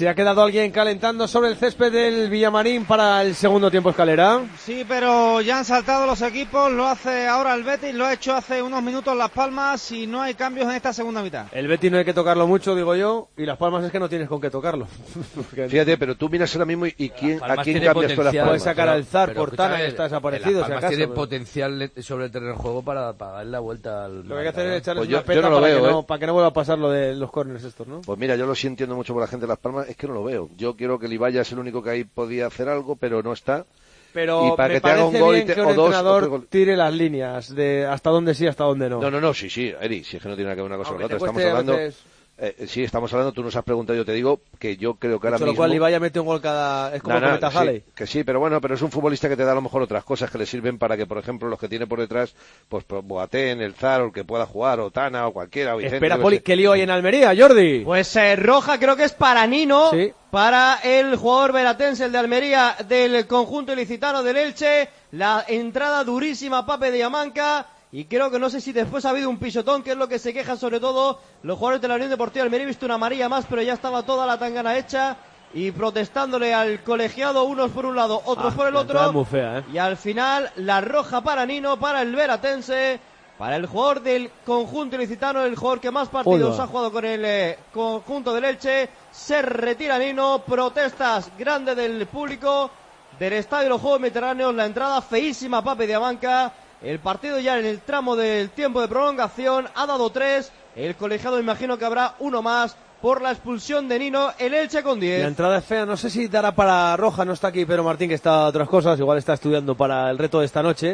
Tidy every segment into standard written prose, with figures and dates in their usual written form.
¿Se ha quedado alguien calentando sobre el césped del Villamarín para el segundo tiempo, Escalera? Sí, pero ya han saltado los equipos, lo hace ahora el Betis, lo ha hecho hace unos minutos Las Palmas y no hay cambios en esta segunda mitad. El Betis no hay que tocarlo mucho, digo yo, y Las Palmas es que no tienes con qué tocarlo. Fíjate, pero tú miras ahora mismo y quién, a quién cambias tú Las Palmas. Puedes sacar al Zar, Portana, que está desaparecido. Las Palmas si tiene acaso, potencial sobre el terreno de juego para darle la vuelta al... Lo que hay que hacer es echarles pues una peta para que no vuelva a pasar lo de los córneres estos, ¿no? Pues mira, yo lo sí entiendo mucho por la gente de Las Palmas, es que no lo veo. Yo quiero que Libaya es el único que ahí podía hacer algo, pero no está. Pero y para me que te haga un parece gol bien y te, que un o dos, entrenador tire las líneas de hasta dónde sí, hasta dónde no. No, sí, Eri, si es que no tiene nada que ver una cosa con la otra. Estamos cueste, hablando... veces... sí, estamos hablando, tú nos has preguntado, yo te digo que yo creo que ahora mismo... Lo cual Libaya mete un gol cada... Es como el cometa Halley. Sí, que sí, pero bueno, pero es un futbolista que te da a lo mejor otras cosas que le sirven para que, por ejemplo, los que tiene por detrás, pues Boateng, el Zar, o el que pueda jugar, o Tana, o cualquiera, o Vicente... Espera, Poli, ¿qué lío hay en Almería, Jordi? Pues roja creo que es para Nino, sí, para el jugador veratense, el de Almería, del conjunto ilicitano del Elche. La entrada durísima, Pape de Diamanca. Y creo que no sé si después ha habido un pisotón, que es lo que se quejan sobre todo los jugadores de la Unión Deportiva Almería. He visto una amarilla más, pero ya estaba toda la tangana hecha y protestándole al colegiado, unos por un lado, otros por el otro. Es muy fea, ¿eh? Y al final, la roja para Nino, para el veratense, para el jugador del conjunto ilicitano, el jugador que más partidos ha jugado con el conjunto del Elche. Se retira Nino, protestas grandes del público del Estadio de los Juegos Mediterráneos. La entrada feísima, Pape Diamanca. El partido ya en el tramo del tiempo de prolongación ha dado 3. El colegiado imagino que habrá uno más por la expulsión de Nino. El Elche con 10. La entrada es fea, no sé si dará para roja, no está aquí Pedro Martín, que está a otras cosas, igual está estudiando para el reto de esta noche.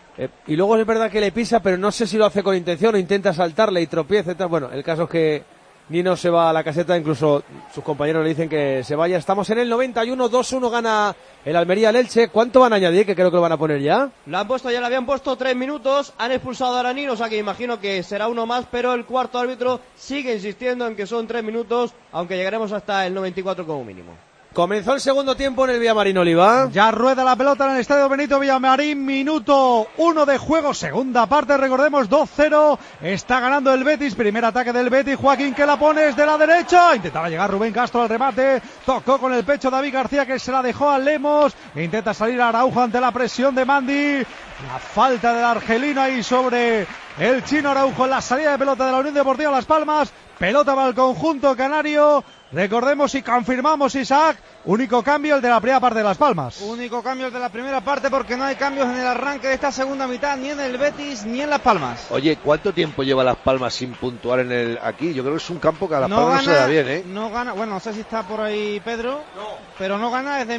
Y luego es verdad que le pisa, pero no sé si lo hace con intención o intenta saltarle y tropieza y tal. Bueno, el caso es que Nino se va a la caseta, incluso sus compañeros le dicen que se vaya. Estamos en el 91, 2-1 gana el Almería al Elche. ¿Cuánto van a añadir? Que creo que lo van a poner ya. Lo han puesto, ya le habían puesto 3 minutos, han expulsado a Nino, o sea que imagino que será uno más, pero el cuarto árbitro sigue insistiendo en que son 3 minutos, aunque llegaremos hasta el 94 como mínimo. Comenzó el segundo tiempo en el Villamarín, Oliva. Ya rueda la pelota en el Estadio Benito Villamarín, minuto 1 de juego, segunda parte, recordemos 2-0, está ganando el Betis, primer ataque del Betis, Joaquín que la pone desde la derecha, intentaba llegar Rubén Castro al remate, tocó con el pecho David García que se la dejó a Lemos, intenta salir Araujo ante la presión de Mandi, la falta del argelino ahí sobre el chino Araujo en la salida de pelota de la Unión Deportiva Las Palmas, pelota para el conjunto canario. Recordemos y confirmamos, Isaac, único cambio el de la primera parte de Las Palmas. Único cambio el de la primera parte porque no hay cambios en el arranque de esta segunda mitad, ni en el Betis ni en Las Palmas. Oye, ¿cuánto tiempo lleva Las Palmas sin puntuar aquí? Yo creo que es un campo que a Las Palmas no se le da bien, ¿eh? No gana, bueno, no sé si está por ahí Pedro, pero no gana desde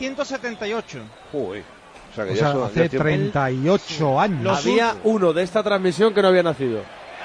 1978. Joder. O sea, que hace 38 años. Había uno de esta transmisión que no había nacido.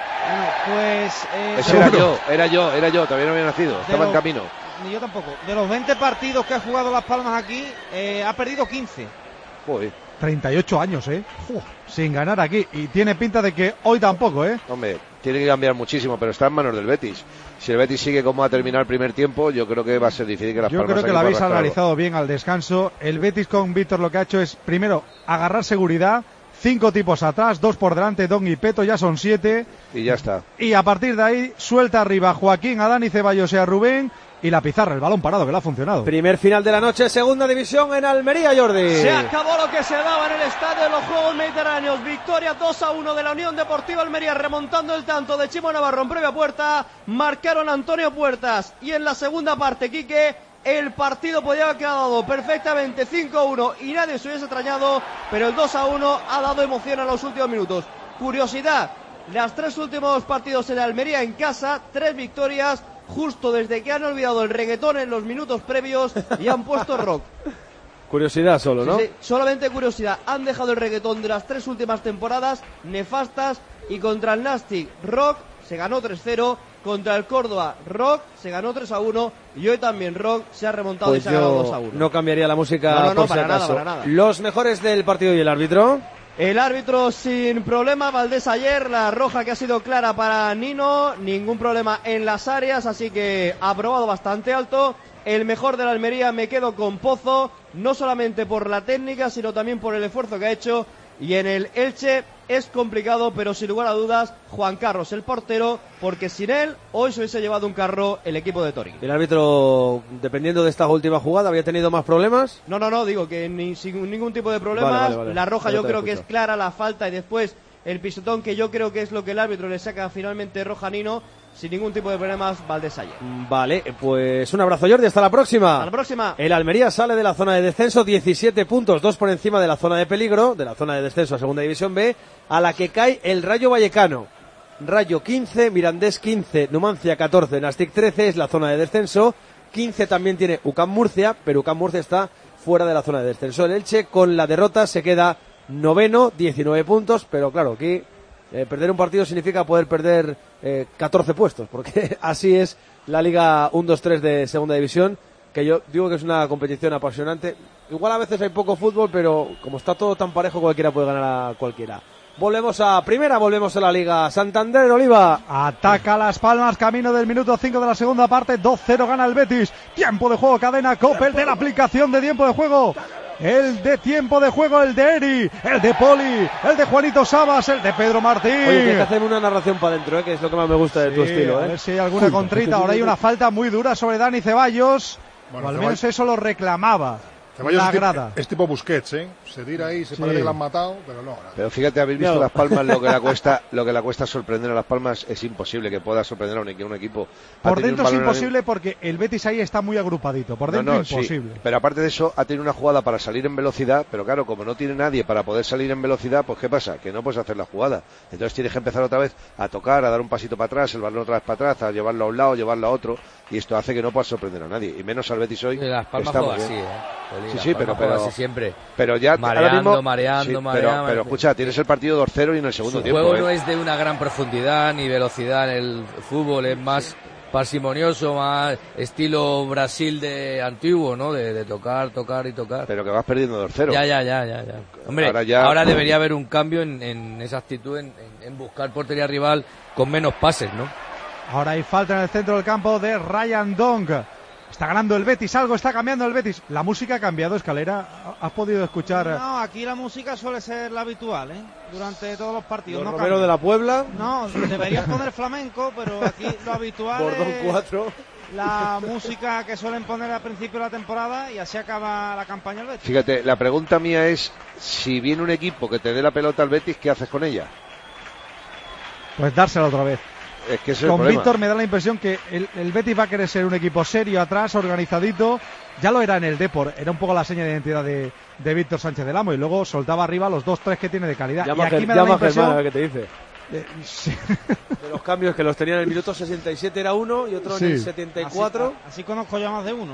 Pues ese era yo, todavía no había nacido, estaba en camino. Ni yo tampoco. De los 20 partidos que ha jugado Las Palmas aquí, ha perdido 15. Joder. 38 años, sin ganar aquí, y tiene pinta de que hoy tampoco, Hombre, tiene que cambiar muchísimo, pero está en manos del Betis. Si el Betis sigue como a terminar el primer tiempo, yo creo que va a ser difícil que Las Palmas... Yo creo que lo habéis analizado bien al descanso. El Betis con Víctor lo que ha hecho es, primero, agarrar seguridad, 5 tipos atrás, 2 por delante, Don y Peto, ya son 7. Y ya está. Y a partir de ahí, suelta arriba a Joaquín, a Dani Ceballos y a Rubén, y la pizarra, el balón parado, que le ha funcionado. Primer final de la noche, segunda división en Almería, Jordi. Se acabó lo que se daba en el Estadio de los Juegos Mediterráneos. Victoria 2-1 de la Unión Deportiva Almería, remontando el tanto de Chimo Navarro en previa puerta. Marcaron Antonio Puertas. Y en la segunda parte, Quique, el partido podía haber quedado perfectamente 5-1 y nadie se hubiese extrañado, pero el 2-1 ha dado emoción a los últimos minutos. Curiosidad, los 3 últimos partidos en Almería en casa, 3 victorias, justo desde que han olvidado el reggaetón en los minutos previos y han puesto rock. Curiosidad solo, ¿no? Sí, solamente curiosidad. Han dejado el reggaetón de las 3 últimas temporadas nefastas, y contra el Nastic, rock, se ganó 3-0. Contra el Córdoba, rock, se ganó 3-1. Y hoy también rock se ha remontado, pues y se ha ganado 2-1. No cambiaría la música por si acaso. Para nada. Los mejores del partido y el árbitro. El árbitro sin problema, Valdés ayer, la roja que ha sido clara para Nino, ningún problema en las áreas, así que aprobado bastante alto. El mejor de la Almería, me quedo con Pozo, no solamente por la técnica, sino también por el esfuerzo que ha hecho. Y en el Elche, es complicado, pero sin lugar a dudas, Juan Carlos, el portero, porque sin él, hoy se hubiese llevado un carro el equipo de Torino. El árbitro, dependiendo de esta última jugada, ¿había tenido más problemas? No, digo que sin ningún tipo de problemas. Vale. La roja yo creo que es clara, la falta, y después el pisotón, que yo creo que es lo que el árbitro le saca finalmente roja a Nino, sin ningún tipo de problemas, Valdés ayer. Vale, pues un abrazo, Jordi, hasta la próxima. Hasta la próxima. El Almería sale de la zona de descenso, 17 puntos, 2 por encima de la zona de peligro, de la zona de descenso a Segunda División B, a la que cae el Rayo Vallecano. Rayo 15, Mirandés 15, Numancia 14, Nastic 13, es la zona de descenso. 15 también tiene UCAM Murcia, pero UCAM Murcia está fuera de la zona de descenso. El Elche, con la derrota, se queda noveno, 19 puntos, pero claro, aquí perder un partido significa poder perder 14 puestos, porque así es la Liga 1-2-3 de Segunda División, que yo digo que es una competición apasionante. Igual a veces hay poco fútbol, pero como está todo tan parejo, cualquiera puede ganar a cualquiera. Volvemos a primera, volvemos a la Liga Santander, Oliva. Ataca Las Palmas, camino del minuto 5 de la segunda parte, 2-0 gana el Betis. Tiempo de juego, cadena Cope, el de la aplicación de tiempo de juego. El de tiempo de juego, el de Eri, el de Poli, el de Juanito Sabas, el de Pedro Martín. Oye, tienes que hacerme una narración para adentro, que es lo que más me gusta de tu estilo. A ver si hay alguna contrita. Ahora hay una falta muy dura sobre Dani Ceballos, Bueno, o al menos eso lo reclamaba. Ceballos La grada. es tipo Busquets, ¿eh? Se tira ahí, se parece que lo han matado, pero no. Pero fíjate, habéis visto Las Palmas, lo que le cuesta sorprender a Las Palmas. Es imposible que pueda sorprender a un equipo. Por dentro es imposible porque el Betis ahí está muy agrupadito. Por dentro imposible. Sí. Pero aparte de eso, ha tenido una jugada para salir en velocidad, pero claro, como no tiene nadie para poder salir en velocidad, pues ¿qué pasa? Que no puedes hacer la jugada. Entonces tienes que empezar otra vez a tocar, a dar un pasito para atrás, el balón otra vez para atrás, a llevarlo a un lado, llevarlo a otro, y esto hace que no puedas sorprender a nadie. Y menos al Betis hoy. Las Palmas juega así, Sí, pero siempre. Pero ya mareando, pero escucha, tienes el partido 2-0 y en el segundo tiempo. El juego no es de una gran profundidad ni velocidad en el fútbol, es más parsimonioso, más estilo Brasil de antiguo, ¿no? De tocar y tocar. Pero que vas perdiendo 2-0. Ya. Hombre, ahora debería haber un cambio en esa actitud, en buscar portería rival con menos pases, ¿no? Ahora hay falta en el centro del campo de Ryan Dong. Está ganando el Betis, algo está cambiando el Betis. La música ha cambiado, Escalera. ¿Has podido escuchar? No, aquí la música suele ser la habitual, durante todos los partidos. ¿Los Romero de la Puebla? No, deberías poner flamenco, pero aquí lo habitual Bordón es 4. la música que suelen poner al principio de la temporada, y así acaba la campaña del Betis. Fíjate, la pregunta mía es, si viene un equipo que te dé la pelota al Betis, ¿qué haces con ella? Pues dársela otra vez. Es que con Víctor me da la impresión que el Betis va a querer ser un equipo serio atrás, organizadito. Ya lo era en el Depor, era un poco la seña de identidad de Víctor Sánchez del Amo, y luego soltaba arriba los 2-3 que tiene de calidad. Llama y aquí me da la impresión... a ver qué te dice. Sí. De los cambios que los tenía en el minuto 67 era uno y otro en el 74. Así conozco ya más de uno,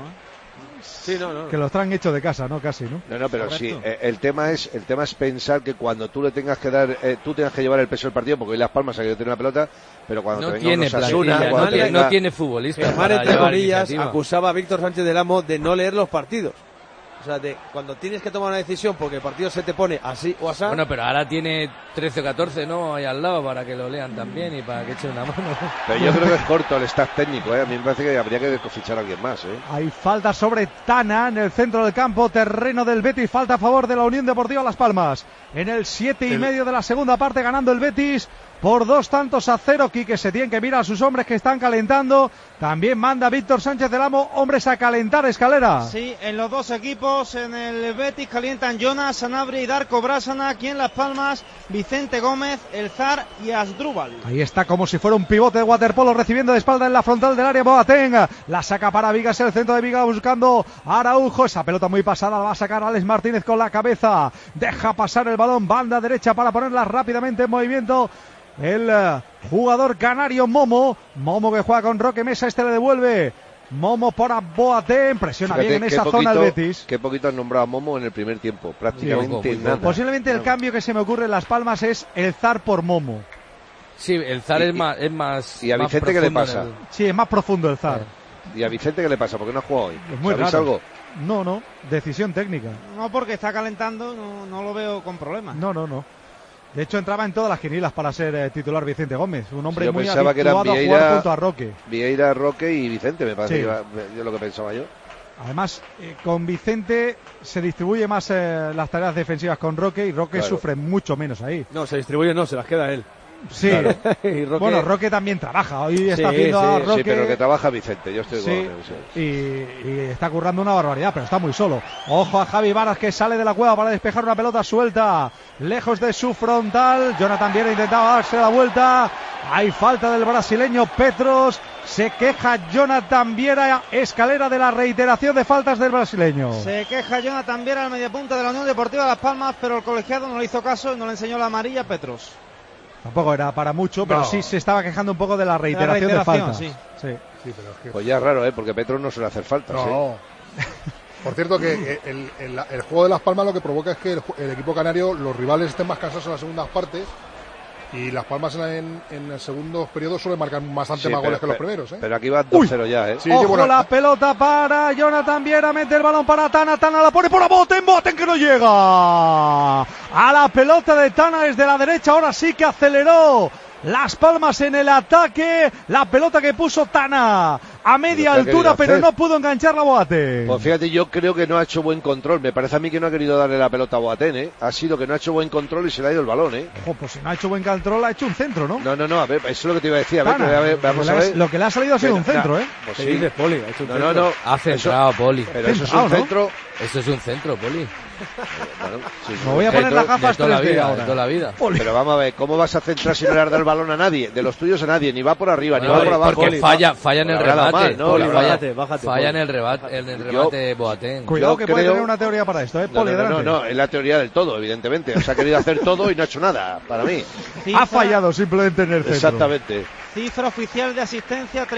Sí, no. Que los traen hechos de casa, ¿no? Casi, ¿no? No, pero correcto. sí, el tema es pensar que cuando tú le tengas que dar, tú tengas que llevar el peso del partido, porque hoy Las Palmas ha querido tener la pelota, pero cuando no te venga tiene Osasuna, no tiene futbolista. Germán, entre comillas, acusaba a Víctor Sánchez del Amo de no leer los partidos. O sea, cuando tienes que tomar una decisión porque el partido se te pone así o así. Bueno, pero ahora tiene 13 o 14, ¿no? Ahí al lado para que lo lean también y para que echen una mano. Pero yo creo que es corto el staff técnico, A mí me parece que habría que fichar a alguien más, Hay falta sobre Tana en el centro del campo, terreno del Betis, falta a favor de la Unión Deportiva Las Palmas. En el 7:30 de la segunda parte, ganando el Betis por 2-0. Quique Setién, que mira a sus hombres que están calentando. También manda Víctor Sánchez del Amo hombres a calentar, Escalera. Sí, en los dos equipos, en el Betis calientan Jonas, Sanabria y Darko Brasana. Aquí en Las Palmas, Vicente Gómez, El Zar y Asdrúbal. Ahí está como si fuera un pivote de waterpolo, recibiendo de espalda en la frontal del área Boateng. La saca para Vigas, el centro de Vigas buscando a Araujo. Esa pelota muy pasada la va a sacar Alex Martínez con la cabeza. Deja pasar el balón, banda derecha para ponerla rápidamente en movimiento. El jugador canario Momo que juega con Roque Mesa, le devuelve Momo para Boateng, presiona bien en esa zona el Betis. Qué poquito han nombrado a Momo en el primer tiempo, prácticamente nada. Posiblemente el cambio que se me ocurre en Las Palmas es El Zar por Momo. Sí, el Zar es más. ¿Y a Vicente qué le pasa? Sí, es más profundo el Zar. ¿Y a Vicente qué le pasa? ¿Por qué no ha jugado hoy? Es muy ¿Sabéis raro. algo? No, decisión técnica. No, porque está calentando, no lo veo con problemas. No. De hecho, entraba en todas las quinielas para ser titular Vicente Gómez. Un hombre muy pensaba habituado que eran a jugar junto a Roque. Vieira, Roque y Vicente, me parece Sí. yo lo que pensaba yo. Además, con Vicente se distribuye más las tareas defensivas con Roque, y Roque sufre mucho menos ahí. No, se distribuye, no, se las queda él. Sí, y Roque... bueno, Roque también trabaja. Hoy está haciendo a Roque. Sí, pero lo que trabaja Vicente, yo estoy con él. Y está currando una barbaridad, pero está muy solo. Ojo a Javi Varas, que sale de la cueva para despejar una pelota suelta, lejos de su frontal. Jonathan Viera intentaba darse la vuelta. Hay falta del brasileño Petros. Se queja Jonathan Viera, escalera de la reiteración de faltas del brasileño. Se queja Jonathan Viera, al mediapunta de la Unión Deportiva Las Palmas, pero el colegiado no le hizo caso y no le enseñó la amarilla a Petros. Tampoco era para mucho, pero sí se estaba quejando un poco de la reiteración de faltas. Sí, pero es que... Pues ya es raro, porque Petros no suele hacer faltas. No. Por cierto, que el juego de Las Palmas lo que provoca es que el equipo canario, los rivales estén más cansados en las segundas partes, y Las Palmas en el segundo periodo suele marcar bastante más goles que los primeros. Pero aquí va 2-0 ya, ¿eh? Sí, ojo, la pelota para Jonathan Viera, mete el balón para Tana, Tana la pone por a Boten que no llega a la pelota de Tana desde la derecha. Ahora sí que aceleró Las Palmas en el ataque, la pelota que puso Tana a media altura, pero no pudo enganchar a Boateng. Pues fíjate, yo creo que no ha hecho buen control. Me parece a mí que no ha querido darle la pelota a Boateng, ¿eh? Ha sido que no ha hecho buen control y se le ha ido el balón, ¿eh? Ojo, pues si no ha hecho buen control, ha hecho un centro, ¿no? No, a ver, eso es lo que te iba a decir. Vamos a ver. Lo que le ha salido ha sido un centro, ¿eh? Pues ¿Qué sí. dices, Poli? Ha hecho un centro. No. Ha centrado, Poli. Pero eso es un centro. Eso es un centro, Poli. Bueno, sí, me voy a poner las gafas de toda la 3D vida, ahora. de toda la vida. Pero vamos a ver, ¿cómo vas a centrar si no le has dado el balón a nadie? De los tuyos a nadie, ni va por arriba, ni va por abajo. Porque falla en el remate. Bájate, falla en el remate Boateng. Cuidado que puede tener una teoría para esto, ¿eh? Poli, No, es la teoría del todo, evidentemente. O sea, ha querido hacer todo y no ha hecho nada, para mí. Ha fallado simplemente en el centro. Exactamente. Cifra oficial de asistencia,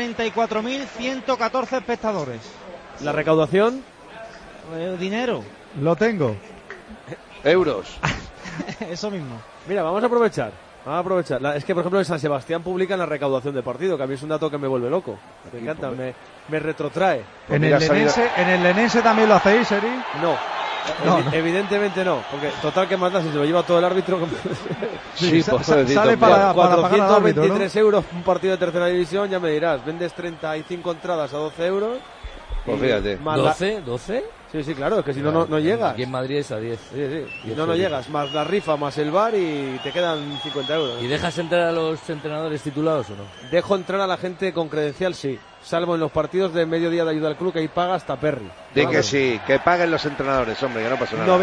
34.114 espectadores. ¿La recaudación? Dinero. Lo tengo. Euros. Eso mismo. Mira, vamos a aprovechar. Es que, por ejemplo, en San Sebastián publican la recaudación de partido, que a mí es un dato que me vuelve loco. Me encanta, me retrotrae. En el Lenense también lo hacéis, Eri. No. Evidentemente no, porque total que más da si se lo lleva todo el árbitro. Sí, sale para pagar al árbitro, 423 euros un partido de tercera división, ya me dirás, vendes 35 entradas a 12 euros. Pues fíjate. ¿12? Sí, claro, es que si no llegas. Aquí en Madrid es a 10. Sí. Y no llegas, más la rifa, más el bar y te quedan 50 euros. ¿Y dejas entrar a los entrenadores titulados o no? Dejo entrar a la gente con credencial, sí. Salvo en los partidos de mediodía de ayuda al club, que ahí paga hasta Perry. Di que sí, que paguen los entrenadores, hombre, que no pasa nada.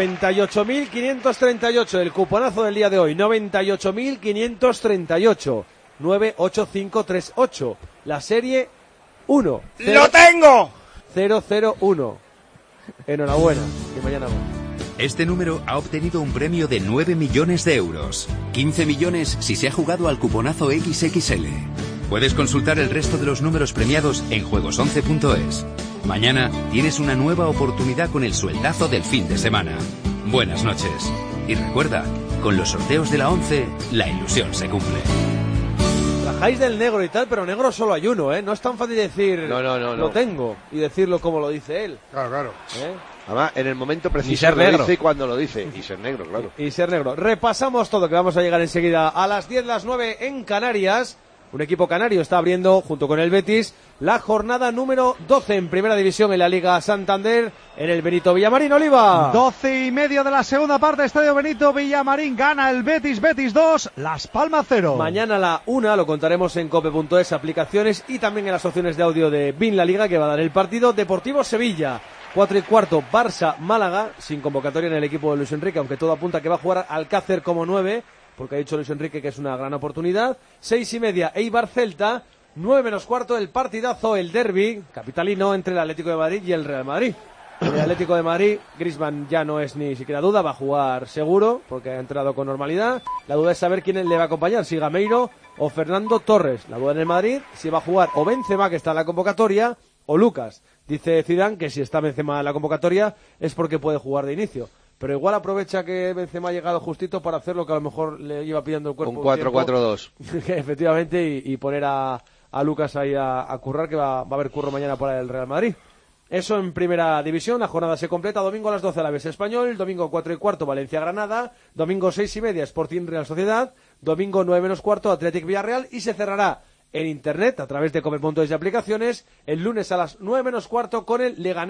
98.538, el cuponazo del día de hoy. 98.538. 98538. La serie 1. ¡Lo tengo! 001. Enhorabuena. Y mañana más. Este número ha obtenido un premio de 9 millones de euros. 15 millones si se ha jugado al cuponazo XXL. Puedes consultar el resto de los números premiados en juegos11.es. Mañana tienes una nueva oportunidad con el sueldazo del fin de semana. Buenas noches. Y recuerda, con los sorteos de la 11, la ilusión se cumple. Trajáis del negro y tal, pero negro solo hay uno, ¿eh? No es tan fácil decir no. Lo tengo y decirlo como lo dice él. Claro. Además, en el momento preciso lo dice y cuando lo dice. Y ser negro, claro. Y ser negro. Repasamos todo, que vamos a llegar enseguida a las 10, las 9 en Canarias. Un equipo canario está abriendo, junto con el Betis, la jornada número 12 en Primera División en la Liga Santander, en el Benito Villamarín. Oliva. 12:30 de la segunda parte, Estadio Benito Villamarín. Gana el Betis 2, Las Palmas 0. Mañana a la 1 lo contaremos en cope.es, aplicaciones y también en las opciones de audio de BIN La Liga, que va a dar el partido. Deportivo Sevilla, 4:15, Barça Málaga, sin convocatoria en el equipo de Luis Enrique, aunque todo apunta que va a jugar Alcácer como 9, porque ha dicho Luis Enrique que es una gran oportunidad. 6:30, Eibar Celta. 9:15, el partidazo, el derbi capitalino entre el Atlético de Madrid y el Real Madrid. El Atlético de Madrid, Griezmann ya no es ni siquiera duda, va a jugar seguro, porque ha entrado con normalidad. La duda es saber quién le va a acompañar, si Gameiro o Fernando Torres. La duda en el Madrid, si va a jugar o Benzema, que está en la convocatoria, o Lucas. Dice Zidane que si está Benzema en la convocatoria es porque puede jugar de inicio. Pero igual aprovecha que Benzema ha llegado justito para hacer lo que a lo mejor le iba pidiendo el cuerpo. Un 4-4-2. Efectivamente, y poner a Lucas ahí a currar, que va a haber curro mañana para el Real Madrid. Eso en Primera División. La jornada se completa domingo a las 12 Alavés Español, domingo 4:15 Valencia-Granada, domingo 6:30 Sporting Real Sociedad, domingo 9:15 Athletic Villarreal, y se cerrará en internet a través de cope.es y aplicaciones el lunes a las 9:15 con el Leganés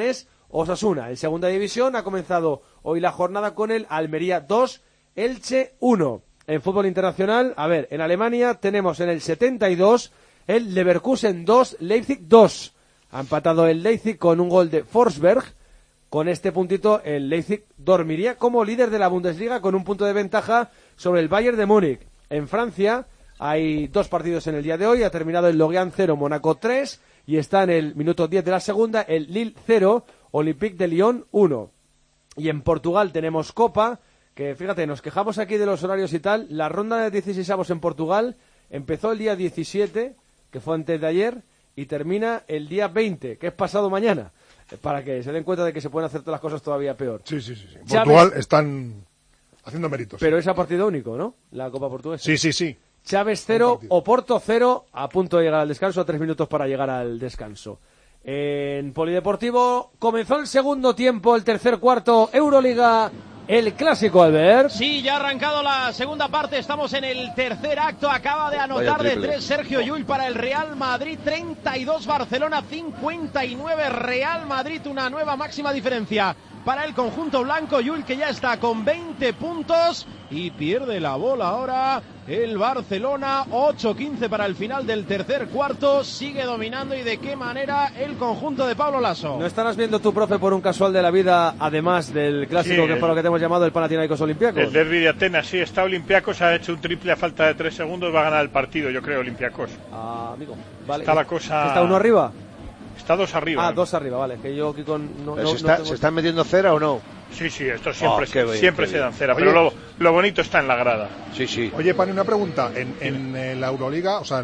Osasuna. En segunda división ha comenzado hoy la jornada con el Almería 2, Elche 1. En fútbol internacional, a ver, en Alemania tenemos en el 72 el Leverkusen 2, Leipzig 2. Ha empatado el Leipzig con un gol de Forsberg. Con este puntito el Leipzig dormiría como líder de la Bundesliga con un punto de ventaja sobre el Bayern de Múnich. En Francia hay 2 partidos en el día de hoy. Ha terminado el Lorient 0, Mónaco 3 y está en el minuto 10 de la segunda el Lille 0, Olympique de Lyon 1. Y en Portugal tenemos Copa, que fíjate, nos quejamos aquí de los horarios y tal. La ronda de 16avos en Portugal empezó el día 17, que fue antes de ayer, y termina el día 20, que es pasado mañana. Para que se den cuenta de que se pueden hacer todas las cosas todavía peor. Sí. Portugal están haciendo méritos. Pero es a partido único, ¿no? La Copa Portuguesa. Sí. Chaves 0, Oporto 0, a punto de llegar al descanso, 3 minutos para llegar al descanso. En Polideportivo comenzó el segundo tiempo, el tercer cuarto, Euroliga, el clásico, Albert. Sí, ya ha arrancado la segunda parte, estamos en el tercer acto, acaba de anotar de 3 Sergio Llull para el Real Madrid, 32 Barcelona, 59 Real Madrid, una nueva máxima diferencia para el conjunto blanco. Llull, que ya está con 20 puntos y pierde la bola ahora el Barcelona. 8-15 para el final del tercer cuarto, sigue dominando, y de qué manera el conjunto de Pablo Lasso. ¿No estarás viendo tu profe por un casual de la vida, además del clásico, sí, que fue lo que te hemos llamado el Panathinaikos Olympiacos? El derbi de Atenas, sí, está Olympiacos, ha hecho un triple a falta de 3 segundos, va a ganar el partido, yo creo, Olympiacos. Ah, amigo, vale. Está la cosa... ¿Está uno arriba? Está 2 arriba. Ah, 2 arriba, vale, que yo aquí con... ¿Se están metiendo cera o no? Sí, esto siempre, siempre se dan cera, pero lo bonito está en la grada. Sí. Oye, Pani, una pregunta. En la Euroliga, o sea,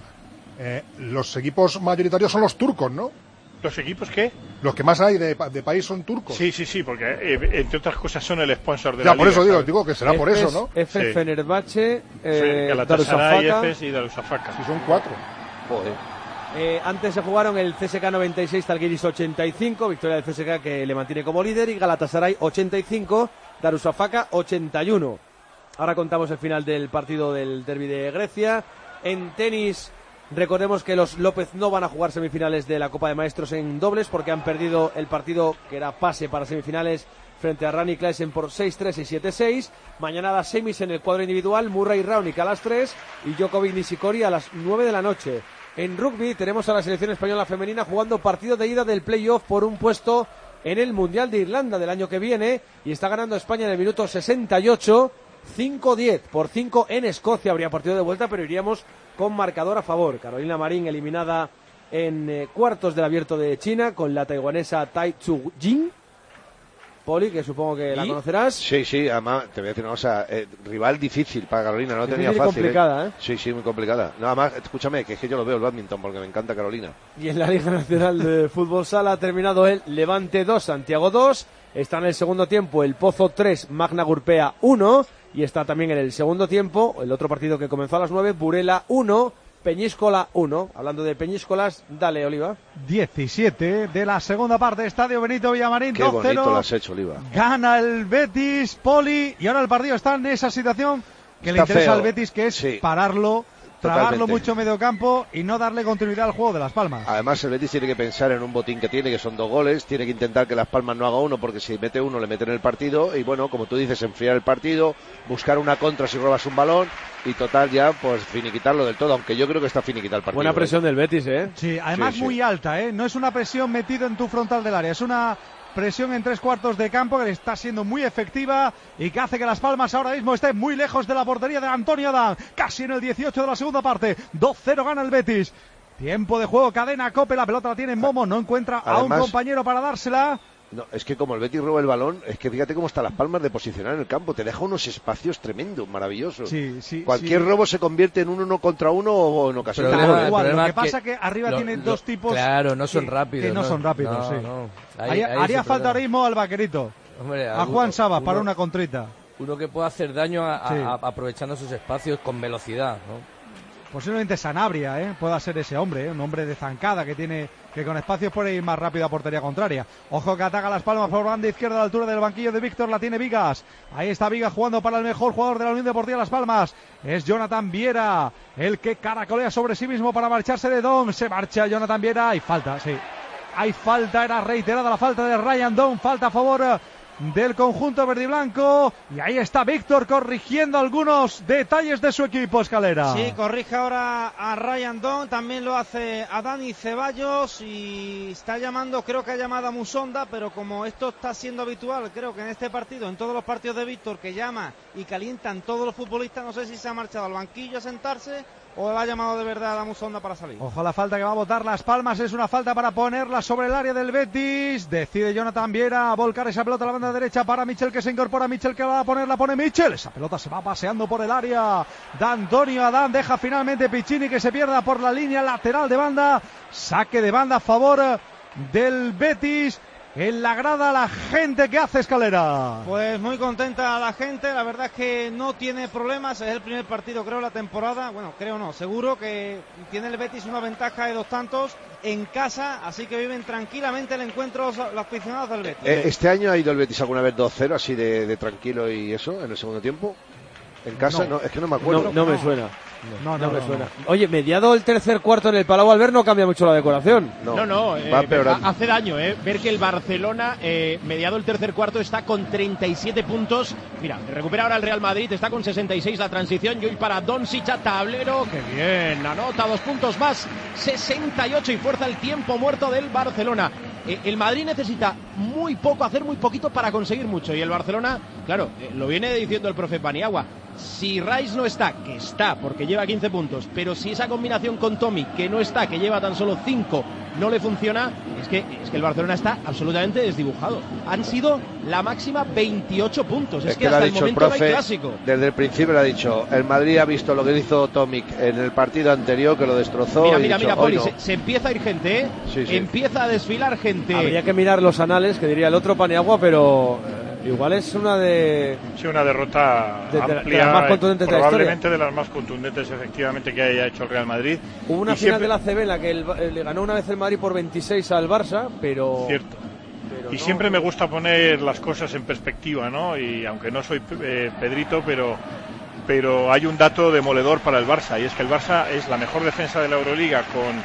los equipos mayoritarios son los turcos, ¿no? ¿Los equipos qué? Los que más hay de país son turcos. Sí, porque entre otras cosas son el sponsor de ya, la liga. Ya, por eso digo que será por eso, ¿no? F, Fenerbahce, Galatasaray, y Darussafaka. Sí, son 4. Joder. Antes se jugaron el CSKA 96, Zalgiris 85, victoria del CSKA que le mantiene como líder, y Galatasaray 85, Darussafaka 81. Ahora contamos el final del partido del derbi de Grecia. En tenis, recordemos que los López no van a jugar semifinales de la Copa de Maestros en dobles porque han perdido el partido que era pase para semifinales frente a Rani Klaesen por 6-3 y 7-6. Mañana las semis en el cuadro individual, Murray Raonic a las 3 y Djokovic Nishikori a las 9 de la noche. En rugby tenemos a la selección española femenina jugando partido de ida del playoff por un puesto en el Mundial de Irlanda del año que viene, y está ganando España en el minuto 68, 5-10 por 5 en Escocia. Habría partido de vuelta, pero iríamos con marcador a favor. Carolina Marín eliminada en cuartos del Abierto de China con la taiwanesa Tai Tzu Jing. Poli, que supongo que la conocerás. Sí, además te voy a decir una cosa, rival difícil para Carolina, no difícil tenía fácil. Complicada, ¿eh? Sí, muy complicada. Nada más, escúchame, que es que yo lo veo el badminton porque me encanta Carolina. Y en la Liga Nacional de Fútbol Sala ha terminado el Levante 2, Santiago 2, está en el segundo tiempo el Pozo 3, Magna Gurpea 1, y está también en el segundo tiempo el otro partido que comenzó a las 9, Burela 1, Peñíscola 1. Hablando de Peñíscolas, dale, Oliva. 17 de la segunda parte, Estadio Benito Villamarín, 2-0. Qué bonito lo has hecho, Oliva. Gana el Betis, Poli, y ahora el partido está en esa situación que le interesa al Betis, que es pararlo, trabarlo mucho medio campo y no darle continuidad al juego de Las Palmas. Además, el Betis tiene que pensar en un botín que tiene, que son 2 goles, tiene que intentar que Las Palmas no haga uno, porque si mete uno le meten el partido, y bueno, como tú dices, enfriar el partido, buscar una contra si robas un balón, y total ya, pues finiquitarlo del todo, aunque yo creo que está finiquitado el partido. Buena presión del Betis, ¿eh? Sí, además muy alta, ¿eh? No es una presión metida en tu frontal del área, es una presión en 3 cuartos de campo que le está siendo muy efectiva y que hace que Las Palmas ahora mismo esté muy lejos de la portería de Antonio Adán, casi en el 18 de la segunda parte. 2-0 gana el Betis. Tiempo de juego, cadena Cope, la pelota la tiene Momo, no encuentra a un compañero para dársela. No, es que como el Betis roba el balón, es que fíjate cómo está Las Palmas de posicionar en el campo, te deja unos espacios tremendos, maravillosos. Cualquier robo se convierte en 1 contra 1 o en ocasiones. Lo que pasa es que arriba tiene 2 tipos. Claro, no son rápidos. Que no son rápidos, haría falta ahora mismo al Vaquerito. Hombre, a Juan Sabas para una contrita. Uno que pueda hacer daño aprovechando sus espacios con velocidad, ¿no? Posiblemente Sanabria, pueda ser ese hombre, un hombre de zancada que con espacios puede ir más rápido a portería contraria. Ojo que ataca Las Palmas por banda izquierda a la altura del banquillo de Víctor, la tiene Vigas. Ahí está Vigas jugando para el mejor jugador de la Unión Deportiva Las Palmas. Es Jonathan Viera, el que caracolea sobre sí mismo para marcharse de Dom. Se marcha Jonathan Viera y falta, sí. hay falta, era reiterada la falta de Ryan Down, falta a favor del conjunto verde y blanco, y ahí está Víctor corrigiendo algunos detalles de su equipo, Escalera. Sí, corrige ahora a Ryan Down, también lo hace a Dani Ceballos, y está llamando, creo que ha llamado a Musonda, pero como esto está siendo habitual, creo que en este partido, en todos los partidos de Víctor, que llama y calientan todos los futbolistas, no sé si se ha marchado al banquillo a sentarse o le ha llamado de verdad a Musonda para salir. Ojo a la falta que va a botar Las Palmas, es una falta para ponerla sobre el área del Betis. Decide Jonathan Viera a volcar esa pelota a la banda derecha para Michel, que se incorpora. Michel que va a poner, la pone Michel. Esa pelota se va paseando por el área de Antonio Adán. Deja finalmente Piccini que se pierda por la línea lateral de banda. Saque de banda a favor del Betis. En la grada la gente que hace, Escalera. Pues muy contenta la gente, la verdad es que no tiene problemas, es el primer partido creo la temporada, bueno creo no, seguro que tiene el Betis una ventaja de 2 tantos en casa, así que viven tranquilamente el encuentro los aficionados del Betis. ¿Este año ha ido el Betis alguna vez 2-0 así de tranquilo y eso en el segundo tiempo? ¿En casa? No, es que no me acuerdo. No me suena. No me suena. Oye, mediado el tercer cuarto en el Palau Albert no cambia mucho la decoración. Hace daño, ver que el Barcelona, mediado el tercer cuarto, está con 37 puntos. Mira, recupera ahora el Real Madrid, está con 66 la transición. Y hoy para Doncic a tablero, que bien, anota 2 puntos más, 68 y fuerza el tiempo muerto del Barcelona. El Madrid necesita muy poco, hacer muy poquito para conseguir mucho. Y el Barcelona, claro, lo viene diciendo el profe Paniagua. Si Rice no está, que está, porque lleva 15 puntos, pero si esa combinación con Tommy, que no está, que lleva tan solo 5, no le funciona, es que el Barcelona está absolutamente desdibujado. Han sido la máxima 28 puntos. Es que hasta el momento no hay clásico. Desde el principio le ha dicho, el Madrid ha visto lo que hizo Tomic en el partido anterior, que lo destrozó. Mira, Poli, se empieza a ir gente, ¿eh? Sí. Empieza a desfilar gente. Habría que mirar los anales, que diría el otro Paniagua, pero igual es una derrota amplia, de las más contundentes probablemente de las más contundentes efectivamente que haya hecho el Real Madrid. Hubo una final de la ACB en la que le ganó una vez el Madrid por 26 al Barça, pero... Cierto. Y siempre me gusta poner las cosas en perspectiva, ¿no? Y aunque no soy Pedrito, pero hay un dato demoledor para el Barça, y es que el Barça es la mejor defensa de la Euroliga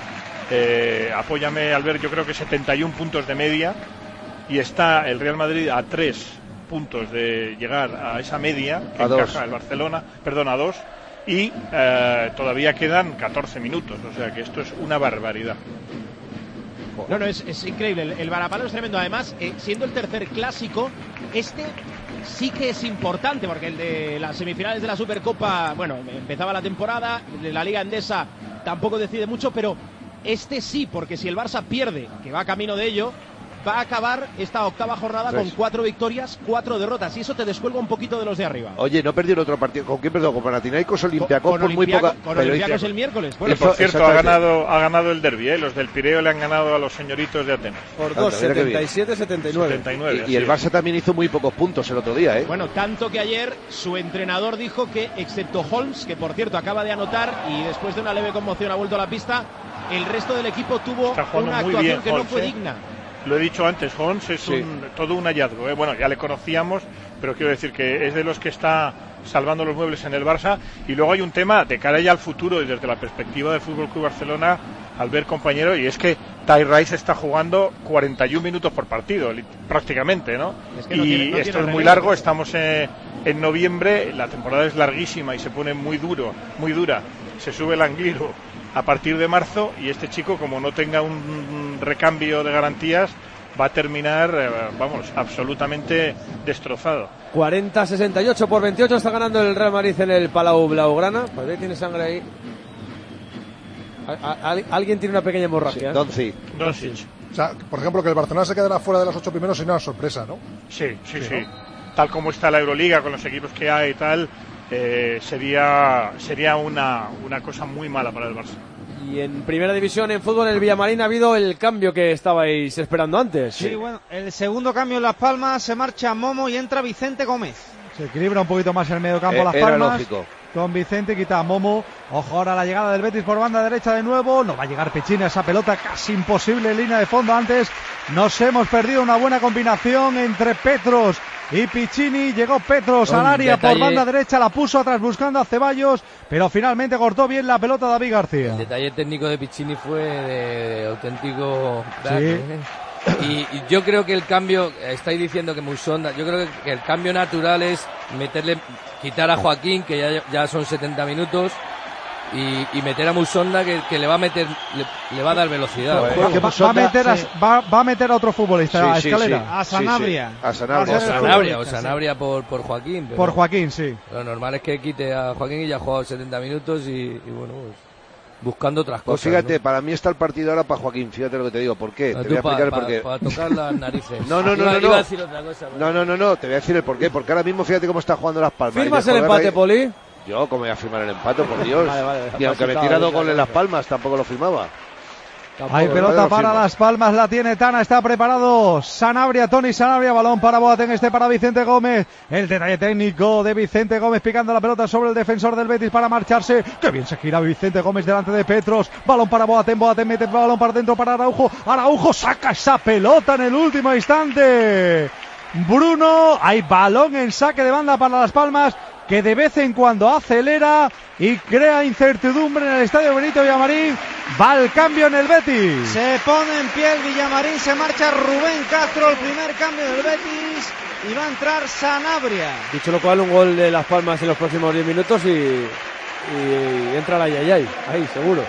con, apóyame Albert, yo creo que 71 puntos de media, y está el Real Madrid a 3 puntos de llegar a esa media que encaja el Barcelona, a 2, y todavía quedan 14 minutos, o sea que esto es una barbaridad. No, es increíble, el varapalo es tremendo. Además, siendo el tercer clásico, este sí que es importante, porque el de las semifinales de la Supercopa, bueno, empezaba la temporada, de la Liga Endesa tampoco decide mucho, pero este sí, porque si el Barça pierde, que va camino de ello, va a acabar esta octava jornada con 4 victorias, 4 derrotas, y eso te descuelga un poquito de los de arriba. Oye, no perdió el otro partido. ¿Con quién perdió? ¿Con Panathinaikos, Olympiacos? Con Olympiacos el miércoles. Bueno, por cierto, ha ganado el derbi, los del Pireo le han ganado a los señoritos de Atenas. Por 2, 77-79. Y el Barça también hizo muy pocos puntos el otro día, ¿eh? Bueno, tanto que ayer su entrenador dijo que, excepto Holmes, que por cierto acaba de anotar y después de una leve conmoción ha vuelto a la pista, el resto del equipo tuvo una actuación que no fue digna. Lo he dicho antes, Holmes es todo un hallazgo, ¿eh? Bueno, ya le conocíamos, pero quiero decir que es de los que está salvando los muebles en el Barça. Y luego hay un tema de cara ya al futuro y desde la perspectiva del Fútbol Club Barcelona, al ver, compañero, y es que Ty Rice está jugando 41 minutos por partido, prácticamente, ¿no? Es que esto es muy largo, estamos en noviembre, la temporada es larguísima y se pone muy dura, se sube el Angliru a partir de marzo, y este chico, como no tenga un recambio de garantías, va a terminar, absolutamente destrozado. 40-68 por 28 está ganando el Real Madrid en el Palau Blaugrana. Pues tiene sangre ahí. Alguien tiene una pequeña hemorragia. Doncic. O sea, por ejemplo, que el Barcelona se quedara fuera de los 8 primeros sería una sorpresa, ¿no? Sí. Tal como está la Euroliga, con los equipos que hay y tal, sería una cosa muy mala para el Barça. Y en primera división, en fútbol, en el Villamarín ha habido el cambio que estabais esperando antes. Sí, bueno, el segundo cambio en Las Palmas, se marcha Momo y entra Vicente Gómez. Se equilibra un poquito más el medio campo Las Palmas. Lógico. Con Vicente, quita a Momo. Ojo ahora la llegada del Betis por banda derecha de nuevo. No va a llegar Piccini a esa pelota, casi imposible en línea de fondo antes. Nos hemos perdido una buena combinación entre Petros y Piccini. Llegó Petros al área por banda derecha, la puso atrás buscando a Ceballos, pero finalmente cortó bien la pelota David García. El detalle técnico de Piccini fue de auténtico crack, sí. Y yo creo que el cambio, estáis diciendo que Musonda, yo creo que el cambio natural es quitar a Joaquín, que ya son 70 minutos, y meter a Musonda, que le va a meter, le va a dar velocidad. Porque va a meter a otro futbolista, a Escalera. Sí. A Sanabria. Sí. A Sanabria por Joaquín. Por Joaquín, sí. Lo normal es que quite a Joaquín, y ya ha jugado 70 minutos y bueno, pues, buscando otras pues cosas. Fíjate, ¿no? Para mí está el partido ahora para Joaquín, fíjate lo que te digo. ¿Por qué? Te voy a explicar el porqué. Para tocar las narices. No. Iba a decir otra cosa, pero... No, te voy a decir el porqué. Porque ahora mismo fíjate cómo está jugando Las Palmas. ¿Firmas el empate, Poli? Yo, ¿cómo voy a firmar el empate, por Dios? Vale, y aunque me tira 2 goles en Las Palmas, tampoco lo firmaba. Hay pelota para Las Palmas, la tiene Tana, está preparado Sanabria, Tony Sanabria, balón para Boateng, para Vicente Gómez, el detalle técnico de Vicente Gómez picando la pelota sobre el defensor del Betis para marcharse, que bien se gira Vicente Gómez delante de Petros, balón para Boateng mete el balón para dentro para Araujo saca esa pelota en el último instante, Bruno, hay balón en saque de banda para Las Palmas, que de vez en cuando acelera y crea incertidumbre en el estadio Benito Villamarín. Va el cambio en el Betis. Se pone en pie el Villamarín, se marcha Rubén Castro, el primer cambio del Betis, y va a entrar Sanabria. Dicho lo cual, un gol de Las Palmas en los próximos 10 minutos y entra la Yayay, ahí seguro.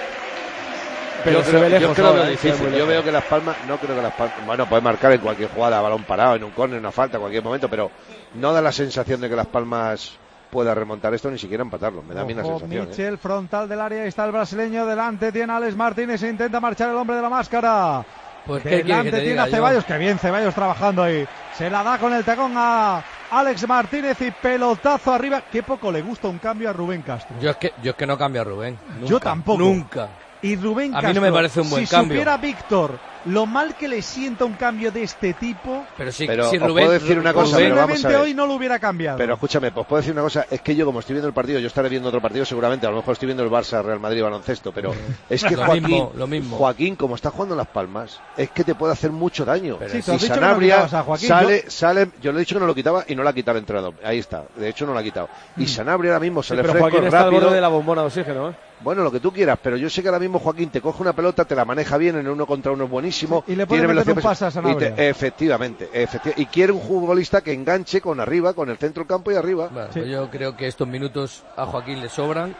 Pero yo se ve lejos. Creo que es difícil. Yo veo que Las Palmas, no creo que Las Palmas, bueno, puede marcar en cualquier jugada, balón parado, en un córner, en una falta, en cualquier momento, pero no da la sensación de que Las Palmas pueda remontar esto, ni siquiera empatarlo. Me da a mí la sensación. Michel, frontal del área, está el brasileño delante, tiene a Alex Martínez, se intenta marchar el hombre de la máscara. Pues delante tiene a Ceballos, que bien Ceballos trabajando ahí. Se la da con el tacón a Alex Martínez y pelotazo arriba. Qué poco le gusta un cambio a Rubén Castro. Yo es que no cambio a Rubén. Nunca, yo tampoco. Nunca. Y Rubén Castro, a mí no me parece un buen cambio. Si supiera Víctor lo mal que le sienta un cambio de este tipo, pero si Rubén, puedo decir una cosa, posiblemente hoy no lo hubiera cambiado. Pero escúchame, pues puedo decir una cosa, es que yo como estoy viendo el partido, yo estaré viendo otro partido seguramente, a lo mejor estoy viendo el Barça Real Madrid baloncesto, pero es que lo mismo. Joaquín, como está jugando en Las Palmas, es que te puede hacer mucho daño. Sí, y Sanabria sale, yo le he dicho que no lo quitaba y no la ha quitado el entrenador. Ahí está, de hecho no la ha quitado. Y Sanabria ahora mismo sale fresco, Joaquín rápido. Está al borde de la bombona de oxígeno, ¿eh? Bueno, lo que tú quieras, pero yo sé que ahora mismo Joaquín te coge una pelota, te la maneja bien en 1 contra 1 buenísimo. Sí, y le puede meter un pase a Sanabria. Efectivamente. Y quiere un futbolista que enganche con arriba, con el centro del campo y arriba. Bueno, pues yo creo que estos minutos a Joaquín le sobran